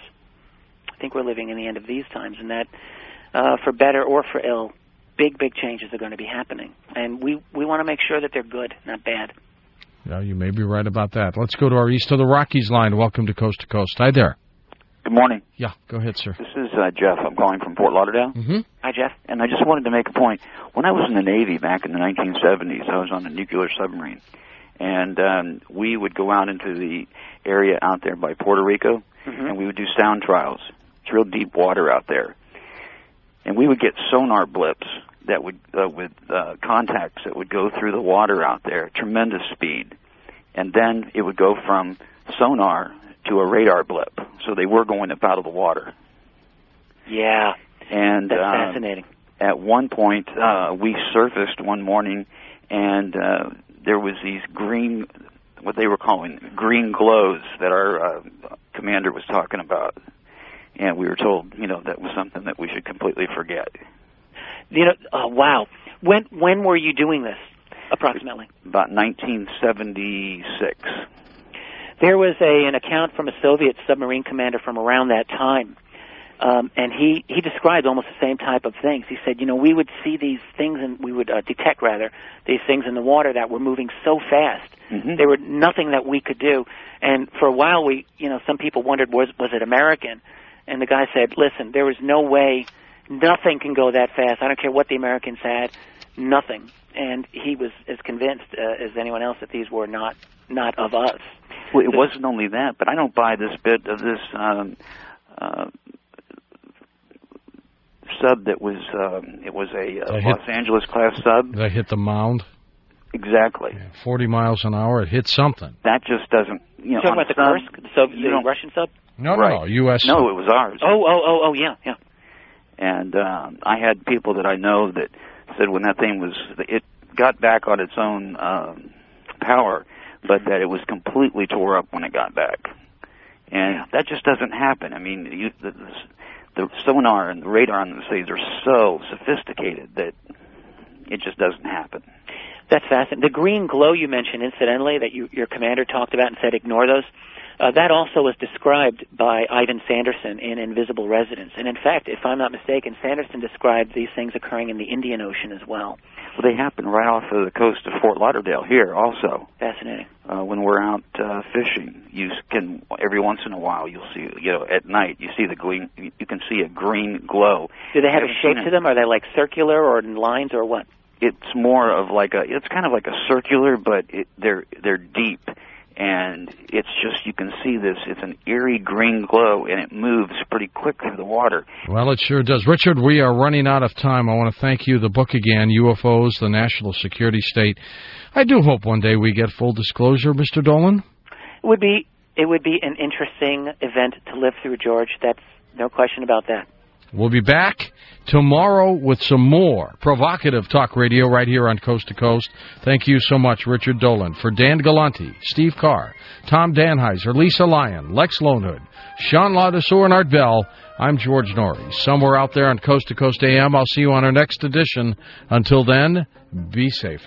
Speaker 2: And that, for better or for ill, big changes are going to be happening. And we want to make sure that they're good, not bad.
Speaker 1: Yeah, you may be right about that. Let's go to our East of the Rockies line. Welcome to Coast to Coast. Hi there.
Speaker 9: Good morning.
Speaker 1: Yeah, go ahead, sir.
Speaker 9: This is Jeff. I'm calling from Fort Lauderdale.
Speaker 1: Mm-hmm.
Speaker 2: Hi, Jeff.
Speaker 9: And I just wanted to make a point. When I was in the Navy back in the 1970s, I was on a nuclear submarine. And we would go out into the area out there by Puerto Rico, and we would do sound trials. It's real deep water out there. And we would get sonar blips that would with contacts that would go through the water out there, tremendous speed. And then it would go from sonar to a radar blip. So they were going up out of the water.
Speaker 2: Yeah.
Speaker 9: And
Speaker 2: that's fascinating.
Speaker 9: At one point, we surfaced one morning, and there was these green, what they were calling green glows that our commander was talking about. And we were told, you know, that was something that we should completely forget.
Speaker 2: You know, wow. When were you doing this, approximately?
Speaker 9: About 1976.
Speaker 2: There was an account from a Soviet submarine commander from around that time, and he described almost the same type of things. He said, you know, we would see these things, and we would detect, rather, these things in the water that were moving so fast. Mm-hmm. There were nothing that we could do. And for a while, some people wondered, was it American? And the guy said, listen, there was no way, nothing can go that fast. I don't care what the Americans had, nothing. And he was as convinced as anyone else that these were not of us.
Speaker 9: Well, it wasn't only that, but I don't buy this bit of this sub that was, it was a Los Angeles class sub.
Speaker 1: That hit the mound?
Speaker 9: Exactly.
Speaker 1: Yeah, 40 miles an hour, it hit something.
Speaker 9: That just doesn't, you know.
Speaker 2: You're talking about the Kursk, the Russian sub?
Speaker 1: No,
Speaker 9: right.
Speaker 1: no, U.S.
Speaker 9: No, it was ours.
Speaker 2: Oh, yeah.
Speaker 9: And I had people that I know that said when that thing it got back on its own power, but that it was completely tore up when it got back. And that just doesn't happen. I mean, the sonar and the radar on these things are so sophisticated that it just doesn't happen.
Speaker 2: That's fascinating. The green glow you mentioned, incidentally, that your commander talked about and said ignore those, that also was described by Ivan Sanderson in Invisible Residence. And in fact, if I'm not mistaken, Sanderson described these things occurring in the Indian Ocean as well.
Speaker 9: Well, they happen right off of the coast of Fort Lauderdale here also.
Speaker 2: Fascinating.
Speaker 9: When we're out fishing, you can, every once in a while, you'll see, at night, you see the green, you can see a green glow.
Speaker 2: Do they have a shape to them? Are they like circular or in lines or what?
Speaker 9: It's more of it's kind of like a circular, but they're deep. And it's just, you can see this, it's an eerie green glow, and it moves pretty quick through the water.
Speaker 1: Well, it sure does. Richard, we are running out of time. I want to thank you. The book again, UFOs, the National Security State. I do hope one day we get full disclosure, Mr. Dolan.
Speaker 2: It would be an interesting event to live through, George. That's no question about that.
Speaker 1: We'll be back tomorrow with some more provocative talk radio right here on Coast to Coast. Thank you so much, Richard Dolan. For Dan Galante, Steve Carr, Tom Danheiser, Lisa Lyon, Lex Lonehood, Sean Laudesor, and Art Bell, I'm George Norrie. Somewhere out there on Coast to Coast AM, I'll see you on our next edition. Until then, be safe.